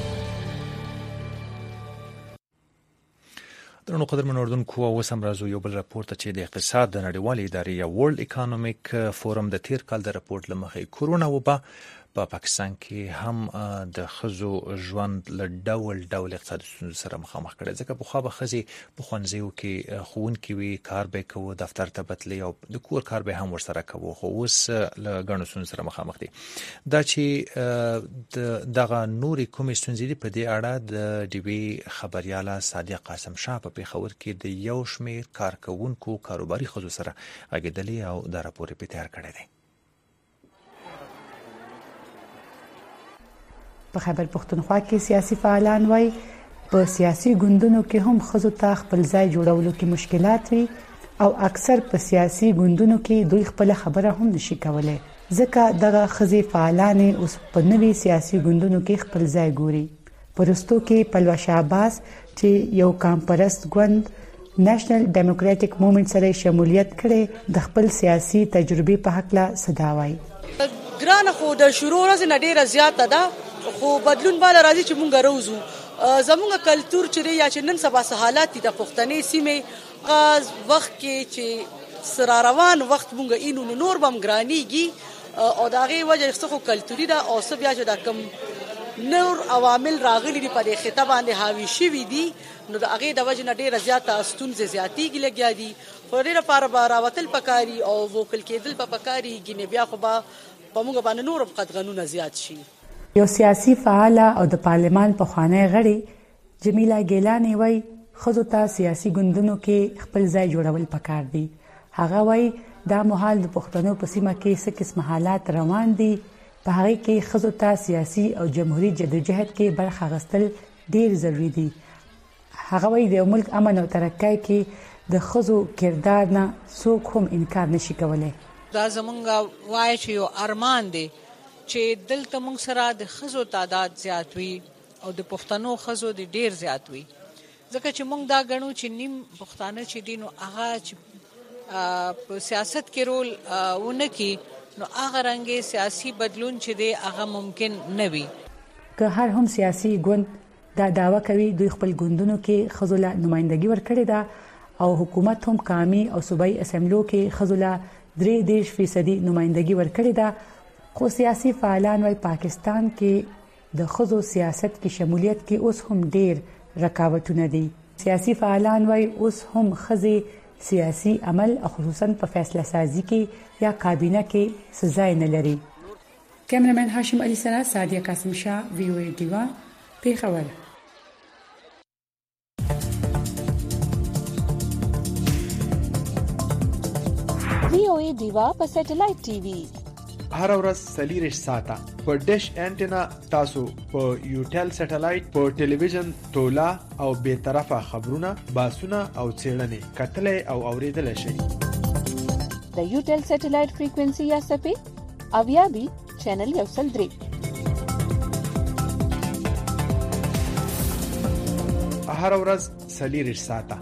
درنو قدرمن اردوونکو اوس هم راځو یو بل راپور ته چې د اقتصاد د نړیوالې ادارې یا ورلد اکانومیک فورم د تیر کال د راپور لمخې کورونا وبا په پاکستان کې هم د خزو ژوند له ډول ډول اقتصادي ستونزو سره مخامخ کړي ځکه په خو به خزي په خونځیو کې خون کې وی کار به کوو دفتر ته بتلی او د کور کار به هم ورسره کوو خو اوس له غنو ستونزو سره مخامخ دي دا چې دغه نوري کومې ستونزې دي په دې اړه د ډي وی خبرياله صادق قاسم شاه په پیښور کې د یو شمیر کارکونکو کاروباري خزو سره غږیدلی او دا راپور په تیار کړی دی په خیبر پښتونخوا کې سیاسي فعالان وایي په سیاسي ګوندونو کې هم ښځو ته خپل ځای جوړولو کې مشکلات وي او اکثر په سیاسي ګوندونو کې دوی خپل خبره هم نشي کولای ځکه دغه ښځې فعالانې اوس په نوي سیاسي ګوندونو کې خپل ځای ګوري پرستو کې پلوش عباس چې یو کامپرست ګوند نېشنل ډیموکراټک موومېنټ سره شمولیت کړي د خپل سیاسي تجربې په حق لا صداوي ګران خو د شروع ورځ نه ډیره زیاته ده خو بدلون بالا راځي چې مونږ راوځو زموږ کلچر چې یا چې نن سبا حالات د پښتنې سیمه غاز وخت کې چې سره روان وخت مونږ اینو نور بم ګرانیږي او داغه وجه څخه کلچري دا او څه بیا چې دا کم نور عوامل راغلي په دې خطه باندې حاوی شوي دي نو د هغه د وجه نه ډیره زیاته ستونزې زیاتېږي لګیا دي خو ډیره لپاره راوتل پکاري او وکل کېدل په پکاري ګینه بیا خو به په موږ باندې نور قدغنونه زیات شي یو سیاسي فعال او د پارلمان په خوانه غړي جمیلا ګیلانی وای خزو ته سیاسي ګوندونو کې خپل ځای جوړول پکار دي هغه وای دا مهال د پښتنو په سیمه کې څه قسم حالات روان دي په هغه کې خزو ته سیاسي او جمهوریت جدوجہد کې برخه غستل ډیر ضروری دي هغه وای د ملک امن او ترقۍ کې د خزو کردار نه څوک هم انکار نشي کولای دا زمونږ وای چې یو ارمان دی چې دلته موږ سره د ښځو تعداد زیات وي او د پښتنو ښځو د ډیر زیات وي، ځکه چې موږ دا ګڼو چې نیم پښتانه چې دي نو هغه چې په سیاست کې رول ونه کړي نو هغه رنګې سیاسي بدلون چې دی هغه ممکن نه وي. که هر هم سیاسي ګوند دا داوا کوي دوی خپل ګوندونو کې ښځو له نمائندګي ورکړې ده او حکومت هم قومي او صوبایي اسمبلیو کې ښځو له درې دېرش فیصدي نمائندګي ورکړې ده، خو سیاسي فعالان وايي پاکستان کې د ښځو سیاست کې شمولیت کې اوس هم ډېر رکاوټونه دي. سیاسي فعالان وايي اوس هم ښځې سیاسي عمل خصوصا په فیصله سازي کې یا کابینه کې سزای نه لري. کیمرمن هاشم علي سره سادیه قاسم شاه، وی او ای ډیوا، پیښور. وی او ای ډیوا په سټلایټ ټي وي هر ورځ څلور ساعته په ډیش انټینا تاسو په یوټل سټلایټ په ټلویزیون تولا او به طرفه خبرونه باسونه او څېړنې کتلې او اوریدل شي. د یوټل سټلایټ فریکوئنسي یا سپې اویا بي چینل یو سل درې هر ورځ څلور ساعته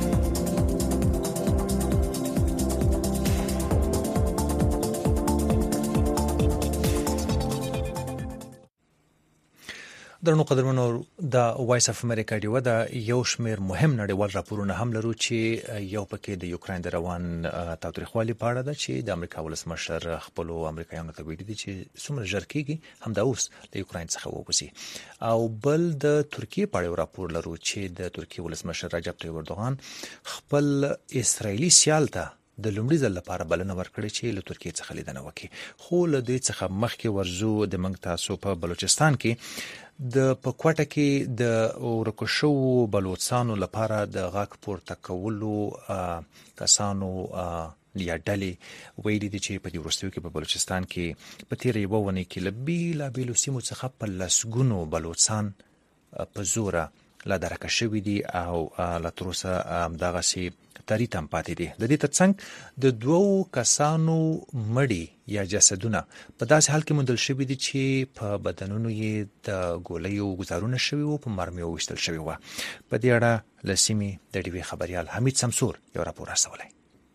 درنو قدرمنو د وایس اف امریکا ډیو د یو شمیر مهم نړیوال راپورونه هم لرو چې یو پکې د یوکرين د روان تاوتریخوالي په اړه ده چې د امریکا ولسمشر خپل امریکایانو ته ویلي دي چې څومره ژر کېږي هم دا اوس د یوکرين څخه ووځي، او بل د ترکیه په اړه راپور لرو چې د ترکیه ولسمشر رجب طیب اردوغان خپل اسرایلی سیال ته د لومړي ځل لپاره بلنه ورکړې چې له ترکیه څخه لیدنه وکړي، خو له دې څخه مخکې ورزو د منګ تاسو په بلوچستان کې د پکوټه کې د ورکشو بلوچستانو لپاره د غاک پورته کولو کسانو یا ډلې ویلي دي چې په دې وروستیو کې په بلوچستان کې په تیره یوه اونۍ کې له بېلابېلو سیمو څخه په لسګونو بلوچستان په زوره لا درکه شوي دي او لا تر اوسه همدغسې تاریخ هم پاتې دي. د دې ترڅنګ د دوو کسانو مړي یا جسدونه په داسې حال کې موندل شوي دي چې په بدنونو یې د ګولیو ګزارونه شوي وو، په مرمیو ویشتل شوي وو. په دې اړه له سیمې د ډیوې خبریال حمید سمسور یو راپور رسولی.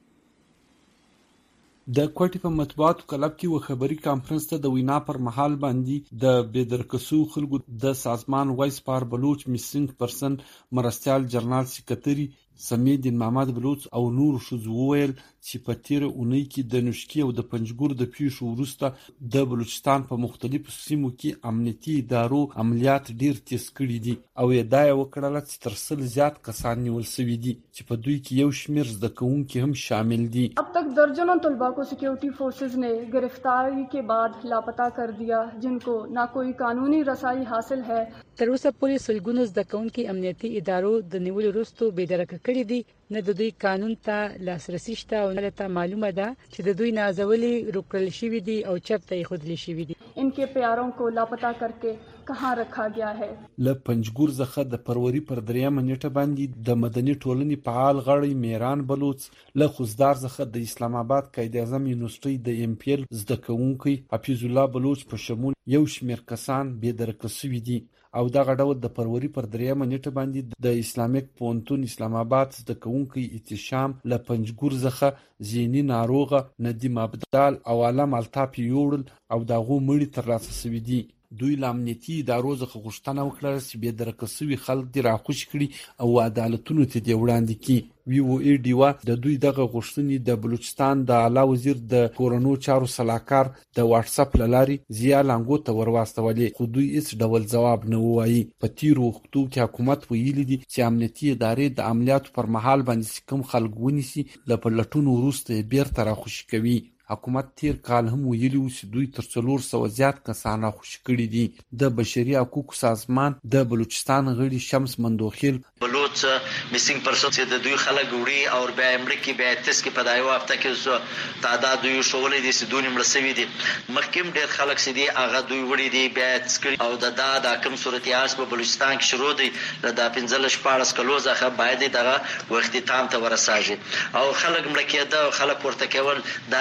د کوټې په مطبوعاتو کلب کې و خبري کانفرنس ته د وینا پر مهال باندې د بېدرکسو خلکو د سازمان وایس پار بلوچ میسنګ پرسن مرستیال جرنال سکرټري سمیدین محمد بلوچ او نور ښځو وویل چې په تیره اونۍ کې د نوشکي او د پنجګور د پیښو وروسته د بلوچستان په مختلفو سیمو کې امنیتي ادارو عملیات ډیر تیز کړي دي او ادعا یې وکړله چې تر سل زیات کسان نیول شوي دي چې په دوی کې یو شمیر زده کوونکي هم شامل دي. अब तक दर्जनों तलबा को सिक्योरिटी फोर्सेज ने गिरफ्तारी के बाद लापता कर दिया, जिनको ना कोई कानूनी रसाई हासिल है. تر اوسه پورې سلګونه زده کوونکي امنیتي ادارو د نیولو وروسته بېدرکه کړي دي، نه د دوی قانون ته لاسرسي شته او نه ته معلومه ده چې د دوی نازولي روکړل شوي دي او چېرته یې ښودل شوي دي. इनके प्यारों को लापता करके कहाँ रखा गया है. له پنجګور څخه د فروری پر دریمه نیټه باندې د مدني ټولنې فعال غړی میران بلوچ، له خوزدار څخه د اسلام آباد قائد اعظم یونیورسيټي د ایم پی ال زده کوونکی حفیظ الله بلوچ په شمول یو شمیر کسان بېدرکه شوي دي، او دغه ډول د فروری پر دریمه نیټه باندې د اسلامیک پوهنتون اسلام آباد زده کوونکی احتشام له پنجګور څخه ذهني ناروغه ندیم ابدال او علم الطاف یوړل او دغه مړي ترلاسه شوي دي. دوی له امنیتي ادارو څخه غوښتنه وکړه چې بېدرکه شوي خلک دې راخوش کړي او عدالتونو ته دې وړاندې کړي. وی او ای ډیوا د دوی دغه غوښتنې د بلوچستان د اعلی وزیر د کورونو چارو سلاکار د واتس اپ لارې ضیا لانګو ته ورواستولې، خو دوی هیڅ ډول ځواب نه وایي. په تیرو وختو کې حکومت ویلي دي چې امنیتي ادارې د عملیاتو پر مهال باندې کوم خلک ونیسي له پلټونو وروسته بیرته راخوشي کوي. حکومت تیر کال هم ویلي و چې دوی تر څلور سوه زیات کسان راخوشي کړي دي. د بشري حقوقو سازمان د بلوچستان غړي شمس مندوخیل بلوچ میسنګ پرسن چې د دوی خلک وړي او بیا امریکا بیا تس کې په دایو هفته کې تعداد دوی شولې دي چې دوی مړ شوي دي. مخکیم ډېر خلک چې دي هغه دوی وړي دي بیا تسکري او د دا د کوم صورتحال په بلوچستان کې شروع دي د پنځلس شپاړس کلو ځخه باید دغه وخت تام ته ورساږي او خلک مړ کېده او خلک ورته کول دا حق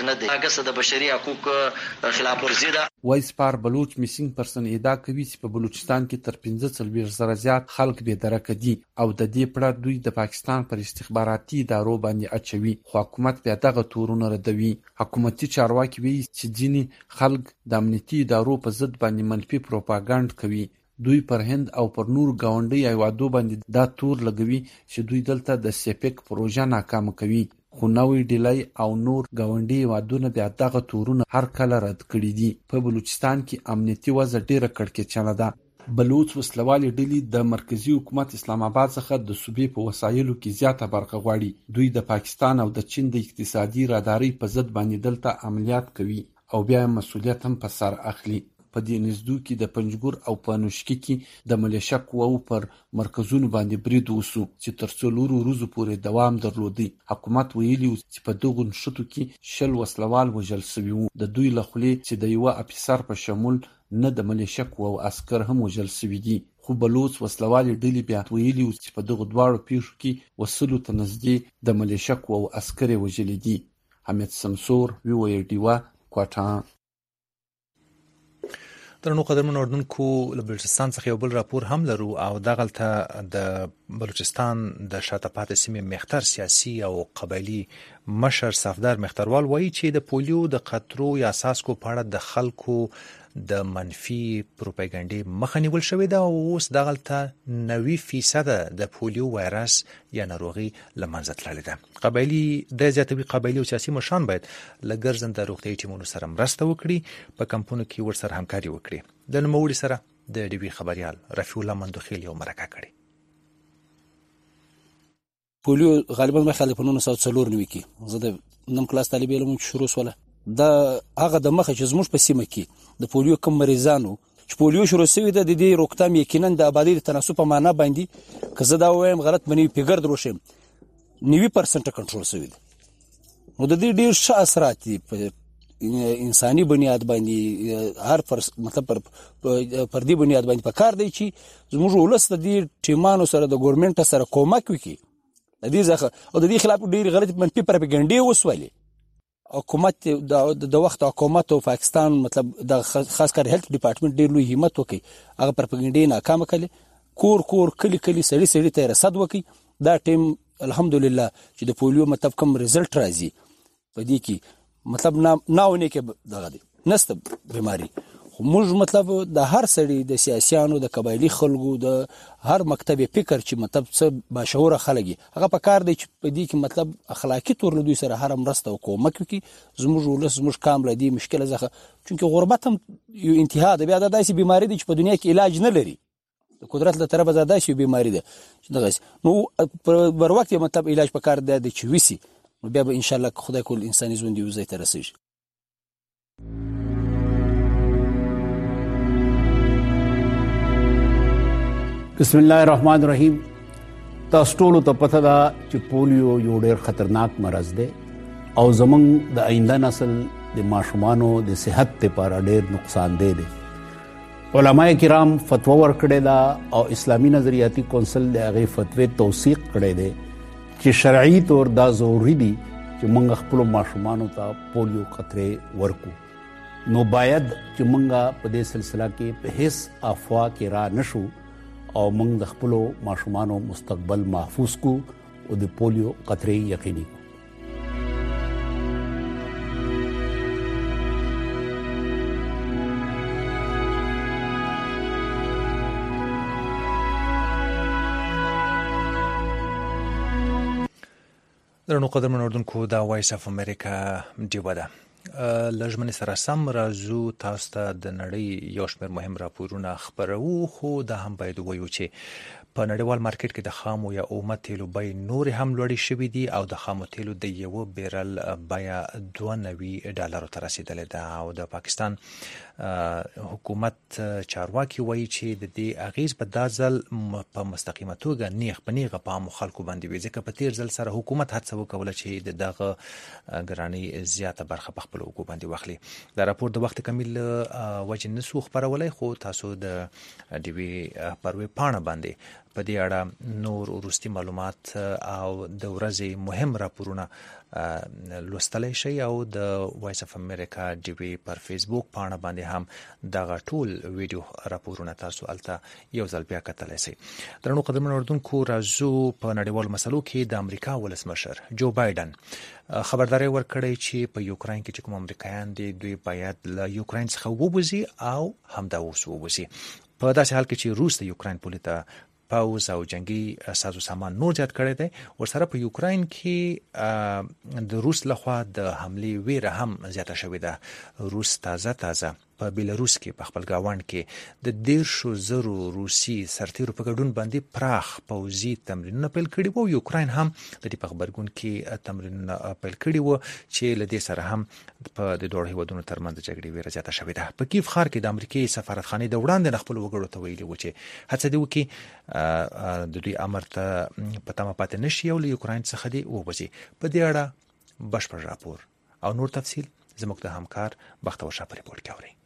نه دی. هغه د بشري حقوقو خلاف ورزي ده. وایس پار بلوچ میسینګ پرسن ادعا کوي چې په بلوچستان کې تر پنځه څلوېښت زره زیات خلک بې درکه دي او د دې پړه دوی د پاکستان پر استخباراتي ادارو باندې اچوي، خو حکومت بیا دغه تورونه ردوي. حکومتي چارواکي وایي چې ځینې خلک د امنیتي ادارو په ضد باندې منفي پروپاګانډ کوي. دوی پر هند او پر نور ګاونډي هیوادو باندې دا تور لګوي چې دوی دلته د سیپک پروژه ناکامه کوي، خو نوی ډیلی او نور ګاونډي هیوادونه بیا دغه تورونه هر کله رد کړي دي. په بلوچستان کې امنیتي وضع ډیره کړکېچنه ده. بلوچ وسلوالې ډلې د مرکزی حکومت اسلام آباد څخه د صوبې په وسایلو کې زیاته برخه غواړي. دوی د پاکستان او د چین د اقتصادي رادارۍ په ضد باندې دلته عملیات کوي او بیا مسؤلیت هم په سر اخلي. په دې نزدو کې د پنجګور او په نوشکی کې د ملیشه قواو پر مرکزونو باندې برید وسو چې تر څلورو ورځو پورې دوام درلودی. حکومت ویلي چې په دغو نښتو کې شل وسلوال وژل شوي وو. د دوی له خولې چې د یوه افیسر په شمول نه د ملیشه قواو عسکر هم وژل شوي دي. خو بلوچ وسلوالې ډلې بیا ویلي چې په دغو دواړو پیښو کې وسلو ته نږدې د ملیشه قواو عسکر یې وژلي دي. حمید سمسور، وی او ای ډیوا، کوټه. درنو قدرمنو اردوونکو، له بلوچستان څخه یو بل راپور هم لرو او دغلته د بلوچستان د شاته پاتې سیمې مختر سیاسي او قبایلی مشر صفدر مختروال وایي چې د پولیو د خطرو یا اساسکو په اړه د خلکو د منفي پروپاګاندا مخه نیول شوې ده او اوس دغلته نوي فیصد د پولیو وایرس یا ناروغي له منځه تللې ده. قبایلی د زیاتوي قبایلی او سیاسي مشران باید له ګرځنده روغتیايي ټیمونو سره مرسته وکړي، په کمپونو کې ورسره همکاري وکړي. د نوموړي سره د ډي وی خبريال رفیع الله مندوخیل یو مرکه کړي. پولیو غالبا ما خلک په نونو ساعت څلور نیوي کې زه د نم کلاس طالب علم شروع وسوله دا هغه د مخه چې زموږ په سیمه کې د پولیو کم مریضانو چې پولیو شروع شوی د دې روکتام یقینا د آبادی د تناسب په معنا باندې که زه دا وایم غلط منی پیګر دروشم نوي پرسنټ کنټرول شوی دی. نو د دې ډیر ښه اثرات دي په انساني بنیاد باندې، هر پر مطلب پر پردي بنیاد باندې په کار دی چې زموږ ولس د دې ټیمانو سره د ګورنمنت سره کومک وکړي د دې ځخه او د دې خلاف ډیر غلط منفي پروپاګاندا وسولي. حکومت د وخت حکومت او پاکستان مطلب د خاص کر هیلث ډپارټمنټ ډیر لوی همت وکړي، هغه پروپاګاندا ناکام کړي، کور کور کلی کلی سړی سړی ته رسد وکړي. دا ټیم الحمدلله چې د پولیو مطلب کم رزلټ راځي په دې کې مطلب ناونه کې دغه دی نسته بیماری. خو موږ مطلب د هر سړی د سیاسيانو د قبایلی خلکو د هر مکتب فکر چې مطلب څه باشعوره خلک هغه په کار دی چې په دې کې مطلب اخلاقی تور له دوی سره هر مرسته او کومک وکړي. زموږ ولس زموږ کامل دی مشکل زخه چونکه غربت هم یو انتها ده، بیا د داسې بیماری دی چې په دنیا کې علاج نه لري، د قدرت له طرفه زاده شي بیماری ده چې دغه نو بر وخت مطلب علاج په کار دی چې وسی نو بیا به ان شاء الله خدای کول انساني ژوند یو ځای ته رسیږي. بسم الله الرحمن الرحیم. تاسو ټول ته پته ده چې پولیو یو ډېر خطرناک مرض دی او زمونږ د آینده نسل د ماشومانو د صحت لپاره ډېر نقصان دی. علماء کرام فتوا ورکړې ده او اسلامی نظریاتی کونسل د هغې فتوی توثیق کړی دی چې شرعي طور دا ضروري دي چې موږ خپلو ماشومانو ته پولیو قطرې ورکو. نو باید چې موږ په دې سلسله کې په هیڅ افوا کې را نشو او موږ د خپلو ماشومانو مستقبل محفوظ کو او د پولیو قطرې یقیني کو. درنو قدرمن اردوونکو، دا وایس اف امریکا ډیوا ده. لژمن سره سم راځو تاسو ته د نړۍ یو شمېر مهم راپورونه خبرو، خو دا هم باید ووایو چې په نړیوال مارکیټ کې د خامو یا اومه تیلو بیې نورې هم لوړې شوې دي او د خامو تیلو د یوه بیرل بیه دوه نوي ډالرو ته رسیدلې ده او د پاکستان حکومت چارواکي وایي چې د دې اغیز په دا ځل په مستقیمه توګه نیغ په نیغه په عامو خلکو باندې وي، ځکه په تیر ځل سره حکومت هڅه وکوله چې د دغه ګرانۍ زیاته برخه په خپلو اوږو باندې واخلي. دا راپور د وخت کمیل وجې نسو خپرولی، خو تاسو د ډي وي پروي پاڼه باندې په دې اړه نور وروستي معلومات او د ورځې مهم راپورونه لوستلی شئ او د وایس اف امریکا ډي وي پر فیسبوک پاڼه باندې هم دغه ټول ویډیو راپورونه تاسو الته یو ځل بیا کتلی شئ. درنو قدرمنو اردوونکو، راځو په نړیوالو مسلو کې د امریکا ولسمشر جو بایدن خبرداری ورکړی چې په یوکراین کې چې کوم امریکایان دي دوی باید له یوکراین څخه ووځي او همدا اوس ووځي. په داسې حال کې چې روس د یوکراین پولې ته پاوز او جنگي سازو سامان نور زیات کړی دی، ورسره په یوکراین کې د روس لخوا د حملې ویره هم زیاته شوې ده. روس تازه تازه په بیلاروس کې په خپل ګاونډ کې د دیرشو زرو روسي سرتیرو په ګډون باندې پراخ پوځي تمرینونه پیل کړي وو. یوکراین هم د دې په غبرګون کې تمرینونه پیل کړي وو چې له دې سره هم په د دوه هیوادونو ترمنځ جګړې ویره زیاته شوې ده. په کیف ښار کې د امریکایي سفارتخانې د وړاندې خپل وګړو ته ویلي وو چې هڅه دې وکړي د دوی امر ته په تمه پاتې نشي او له یوکراین څخه دې ووځي. په دې اړه بشپړ راپور او نور تفصیل زموږ د همکار بختور شاه په ریپورت کې اورئ.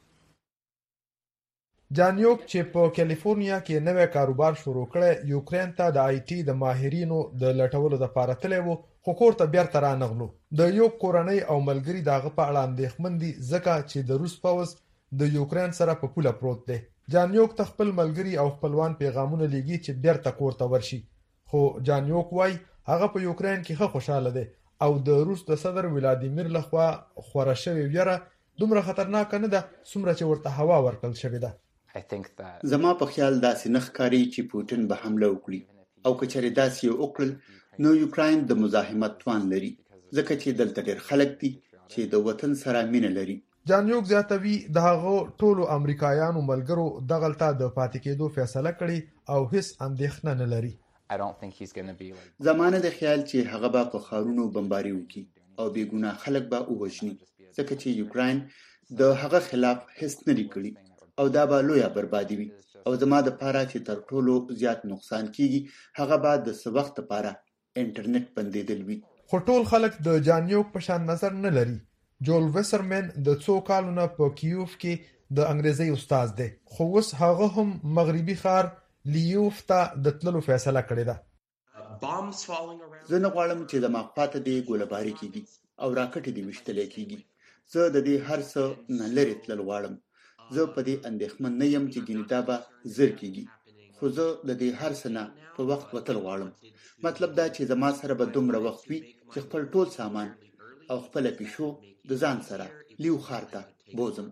جان یوک چې په کالیفورنیا کې نوې کاروبار شروع کړی، یوکرين ته د آی ټي د ماهرینو د لټولو لپاره تللی وو، خو کور ته بیرته رانغلو. د یوک کورنۍ او ملګري دغه په اړه اندېښمن دي ځکه چې د روس پوځ د یوکرين سره په پوله پروت دی. جان یوک ته خپل ملګري او خپلوان پیغامونه لیږي چې بیرته کور ته ورشي، خو جان یوک وایي هغه په یوکرين کې ښه خوشاله دی او د روس د صدر ولادیمیر لخوا خوره شوې ویره دومره خطرناک نه ده څومره چې ورته هوا ورکړل شوې ده. زما په خیال داسې نه ښکاري چې پوټین به حمله وکړي او که چېرې داسې یې وکړل نو یوکراین د مزاحمت توان لري ځکه چې دلته ډېر خلک دي چې د وطن سره مینه لري. جان یوک زیاتوي د هغو ټولو امریکایانو ملګرو دغلته د پاتې کېدو فیصله کړې او هیڅ اندېښنه نه لري. زمانه د خیال چې هغه به په ښارونو بمباري وکړي او بې ګناه خلک به ووژني ځکه چې یوکراین د هغه خلاف هیڅ نه دي کړي او دا به لویه بربادي وي او زما د پاره چې تر ټولو زیات نقصان کیږي هغه به د څه وخت لپاره انټرنیټ بندیدل وي. خو ټول خلک د جان یوک په شان نظر نه لري. جول ویسرمن د څو کالونو په کیوف کې د انګریزي استاد دی، خو اوس هغه هم مغربي ښار لیوف ته د تللو فیصله کړې ده. زه نه غواړم چې زما خواته دې ګولهباري کیږي او راکټې دې ویشتلی کیږي. زه د دې هر څه نه لرې تلل غواړم. زه په دې اندېښمن نه یم چې ګینې دا به زر کیږي، خو زه د دې هر څه نه په وخت وتل غواړم. مطلب دا چې زما سره به دومره وخت وي چې خپل ټول سامان او خپل پیشو د ځان سره لیو ښار ته بوزم.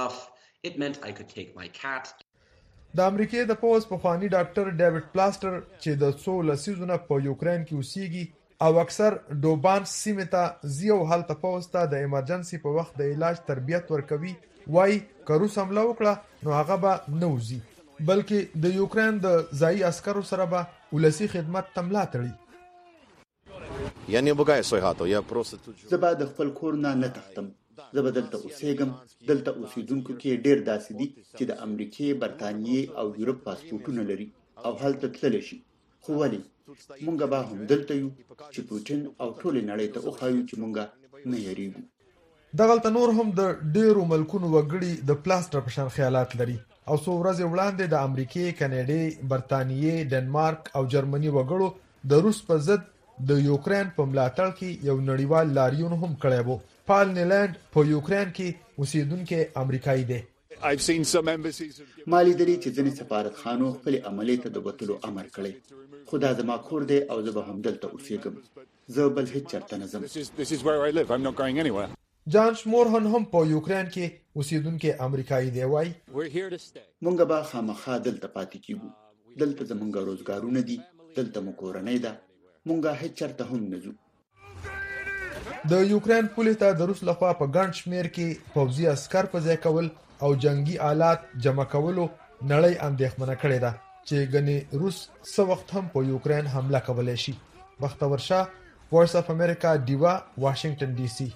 د امریکای د پوز پخوانی ډاکټر ډیوډ پلاسټر چې د څو لسیزونه په یوکرين کې اوسېږي او اکثر ډوبانس سیمه ته زیو هلته پوز ته د ایمرجنسي په وخت د علاج تربیت ورکوي، وای که روس حمله وکړه نو هغه به نه وځي بلکې د یوکرين د ځایي عسکرو سره به ولسی خدمت تملا تړي. Я не обугаю свой хату, я просто тут живу. زه به د خپل کور نه نه تښتم. زه به دلته اوسېږم. دلته اوسېدونکو کې ډېر داسې دي چې د امریکې، برتانیې او یورپ پاسپورټونه لري او هلته تللی شي. خو ولې؟ مونږ به هم دلته یو چې پوټین او ټولې نړۍ ته وښایو چې مونږ نه یریږو. دغلته نور هم د ډیرو ملکونو وګړي د پلاسټر په شان خیالات لري او څو ورځې وړاندې د امریکې، کاناډا، برتانیې، ډنمارک او جرمني وګړو د روس په ضد د یوکرين په ملاتړ کې یو نړیوال لاریون هم کړی وو. پال نیلند په یوکرين کې اوسیدونکو امریکایي دی. ما لیدلي چې ځینې سفارتخانو خپل عملې ته د وتلو امر کړی، خو دا زما کور دی او زه به هم دلته اوسېږم. زه بل هیڅ چېرته نه ځم. جان شمورهن هم په یوکرين کې اوسیدونکو امریکایي دی، وای مونږ به خامخا دلته پاتې کیږو. دلته زمونږ روزګارونه دي، دلته مو کورنۍ ده، مونږه هیڅ چېرته هم نه ځو. د یوکرين پولې ته د روس لخوا په ګڼ شمېر کې پوځي عسکر په ځای کول او جنگي آلات جمع کولو نړۍ اندېښمنه کړې ده چې ګنې روس څه وخت هم په یوکرين حمله کولی شي. بختور شاه، وایس اف امریکا، ډیوا، واشنگټن ډي سي.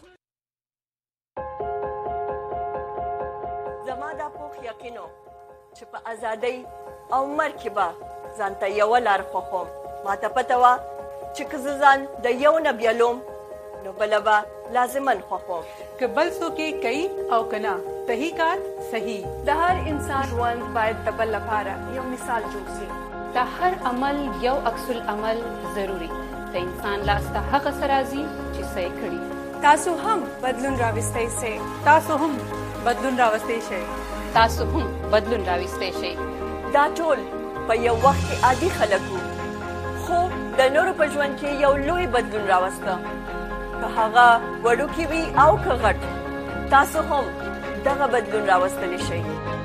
زما دا پوخ یقینو چې په ازادۍ او مرګ کې به ځانته یوه لار خوښوم. ماته پته وه چې که زه ځان د یو نه بیلوم نو بله به لازمن خوښوم. که بل څوک یې کوي او که نه، صحیح کار صحیح. د هر انسان ژوند باید د بل لپاره یو مثال جوړ شي. د هر عمل یو عکس العمل ضروری د انسان لاس ته هغه سرازي چې صحیح کړي. تاسو هم بدلون راوستئ شئ. تاسو هم بدلون راوستئ شئ. تاسو هم بدلون راوستئ شئ. دا ټول په یو وخت کې عادي خلک وو، خو د نورو په ژوند کې یو لوی بدلون راوسته. که هغه وړوکی وي او که غټ، تاسو هم دغه بدلون راوستلی شئ.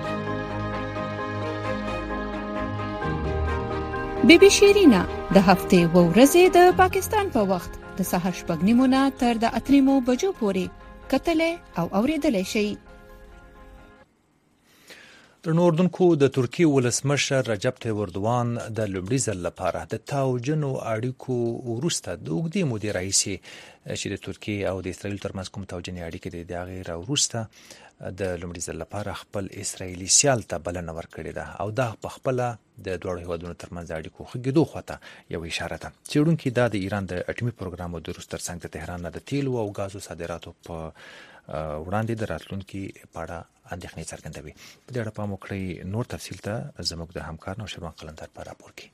بی بی شیرینا د هفتې و ورځې د پاکستان په وخت د سهار شپږ نیمو نه تر د اتو نیمو بجو پورې کتلې او اورېدلې شي. درنو اردوونکو، د ترکیې ولسمشر رجب طیب اردوان د لومړي ځل لپاره د تاوجنو اړیکو وروسته د اوږدې مودې راهیسې چې د ترکیې او د اسرائیل ترمنځ کوم تاوجنې اړیکې دي د هغې راوروسته د لومړي ځل لپاره خپل اسرائیلي سیال ته بلنه ورکړې ده او دا په خپله د دواړو هیوادونو ترمنځ د اړیکو خوږېدو خواته یو اشاره ده. څېړونکي دا د ایران د اټومي پروګرام د روس ترڅنګ د تهران نه د تیلو او ګازو صادراتو په وړاندې د راتلونکي په اړه اندېښنې څرګندوي. په دې اړه پام وکړئ. نور تفصیل ته زموږ د همکار نوشیروان قلندر په راپور کې.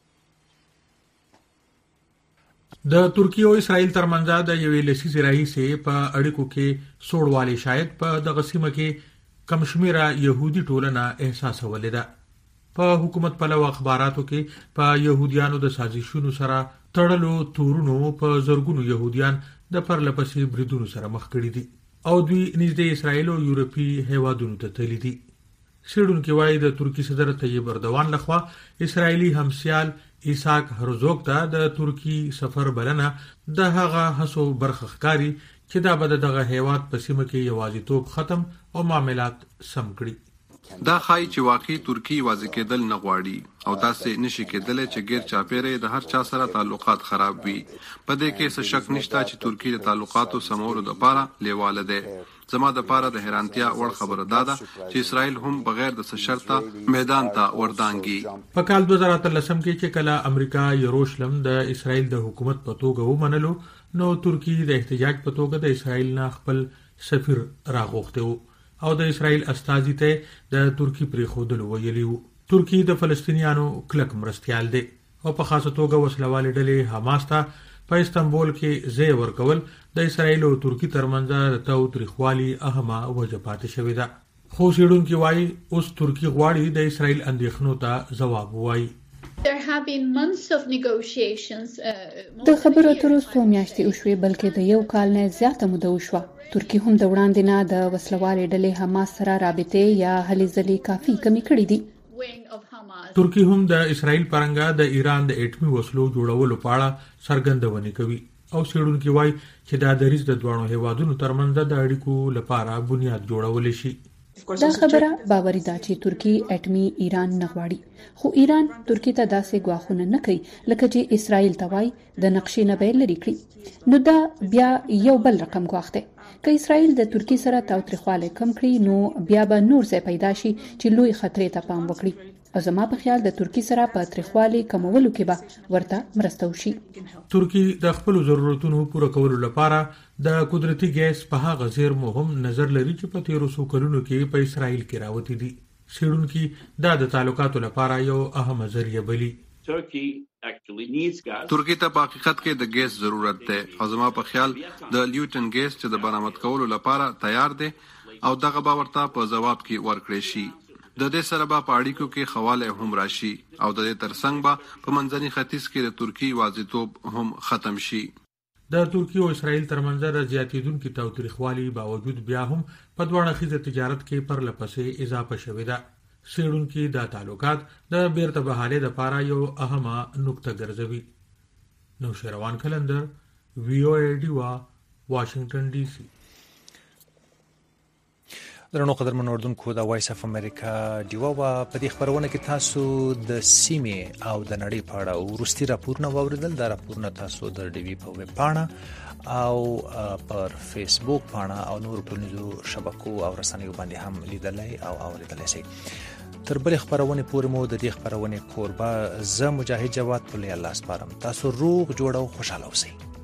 د ترکیې او اسرائیل ترمنځ د یوې لسیزې راهیسې په اړیکو کې سوړوالی شاید په دغه سیمه کې کم شمېره یهودي ټولنه احساسولې ده. په حکومت پلو اخباراتو کې په یهودیانو د سازشونو سره تړلو تورونو په زرګونو یهودیان د پرلپسې بریدونو سره مخ کړي دي او دوی نږدې اسرائیل او یورپي هیوادونو ته تللي دي. څېړونکي وایي د ترکي صدر طیب اردوان لخوا اسرائیلي همسیال ایساک هرزوګ ته د ترکی سفر بلنه د هغه هڅو برخه ښکاري چې دا به دغه هیواد په سیمه کې یوازیتوب ختم او معاملات سم کړي. دا خای چې واقعي ترکی واځي کېدل نه غواړي او داسې نشي کېدل چې غیر چاپیره د هر چا سره تعلقات خراب وي. په دې کې څه شک نشته چې ترکی د تعلقاتو سمولو لپاره لیواله ده. زما د پاره د حیرانتیا وړ خبره ده چې اسرائیل هم بغیر د څه شرطه میدان ته وردانګي. په کال دوه زره اتلسم کې چې کله امریکا یروشلم د اسرائیل د حکومت په توګه ومنلو، نو ترکی د احتجاج په توګه د اسرائیل نه خپل سفیر راغوښته وو او د اسرائیل استازي ته د ترکی پرې خودلو ویلي وو. ترکی د فلسطینیانو کلک مرستیال دی او په خاصه توګه وسلوالې ډلې حماس ته په استنبول کې ځای ورکول د اسرائیل او ترکی ترمنځ د تاوتریخوالي اهمه وجه پاتې شوې ده. خو څېړونکي وایي اوس ترکی غواړي د اسرائیل اندېښنو ته ځواب ووایي. د خبرو اترو څو میاشتې وشوې، بلکې د یو کال نه زیاته موده وشوه. ترکی هم د وړاندې نه د وسلوالې ډلې حماس سره رابطې یا هلې ځلې کافي کمې کړې دي. ترکی هم د اسرائیل پرنګه د ایران د اټومي وسلو جوړولو په اړه څرګندونې کوي او څېړونکي وایي چې دا دریځ د دواړو هیوادونو ترمنځ د اړیکو لپاره بنیاد جوړولی شي. دا خبره باوري ده چې ترکی اټومي ایران نه غواړي، خو ایران ترکی ته داسې ګواښونه نه کوي لکه چې اسرائیل ته وایي د نقشې نه به لرې کړي. نو دا بیا یو بل رقم ګواښ دی. که اسرائیل د ترکی سره تاوتریخوالی کم کړي، نو بیا به نور ځای پیدا شي چې لوی خطرې ته پام وکړي او زما په خیال د ترکی سره په تریخوالي کمولو کې به ورته مرسته وشي. ترکی د خپل ضرورتونو پوره کولو لپاره د قدرتي ګیس په هغه زیرمو هم نظر لري چې په تیرو څو کلونو کې په اسرائیل کې راوتي دي. څېړونکي دا د تعلقاتو لپاره یو اهمه ذریعہ بلي. ترکی ته په حقیقت کې د ګیس ضرورت دی او زما په خیال د لیوټن ګیس چې د برآمد کولو لپاره تیار دی او دغه به ورته په ځواب کې ورکړی شي. د دې سره به په اړیکو کې خواله هم راشي او د دې ترڅنګ به په منځني ختیځ کې د ترکی واځیتوب هم ختم شي. د ترکیه او اسرائیل ترمنځ د زیاتېدونکو تاوتریخوالي باوجود بیا هم په دواړه خیزه تجارت کې پرلپسې اضافه شوې ده. څېړونکي دا تعلقات د بیرته بحالې لپاره یو اهمه نقطه ګرځوي. نوشیروان قلندر، وی او ای ډیوا، واشنگټن ډي سي. درنو قدرمن اردوونکو، د وایس اف امریکا ډیوا په دې خبرونه کې تاسو د سیمې او د نړۍ په اړه وروستي راپورونه واوریدل. دا راپورونه تاسو د ډیوي په ویب پاڼه او پر فیسبوک پاڼه او نور ټولنیزو شبکو او رسنیو باندې هم لیدلای او اوریدلای شئ. تر بلې خبرونه پورې مو د دې خبرونه کوربه زه مجاهد جواد په الله سپارم. تاسو روغ جوړ او خوشاله اوسئ.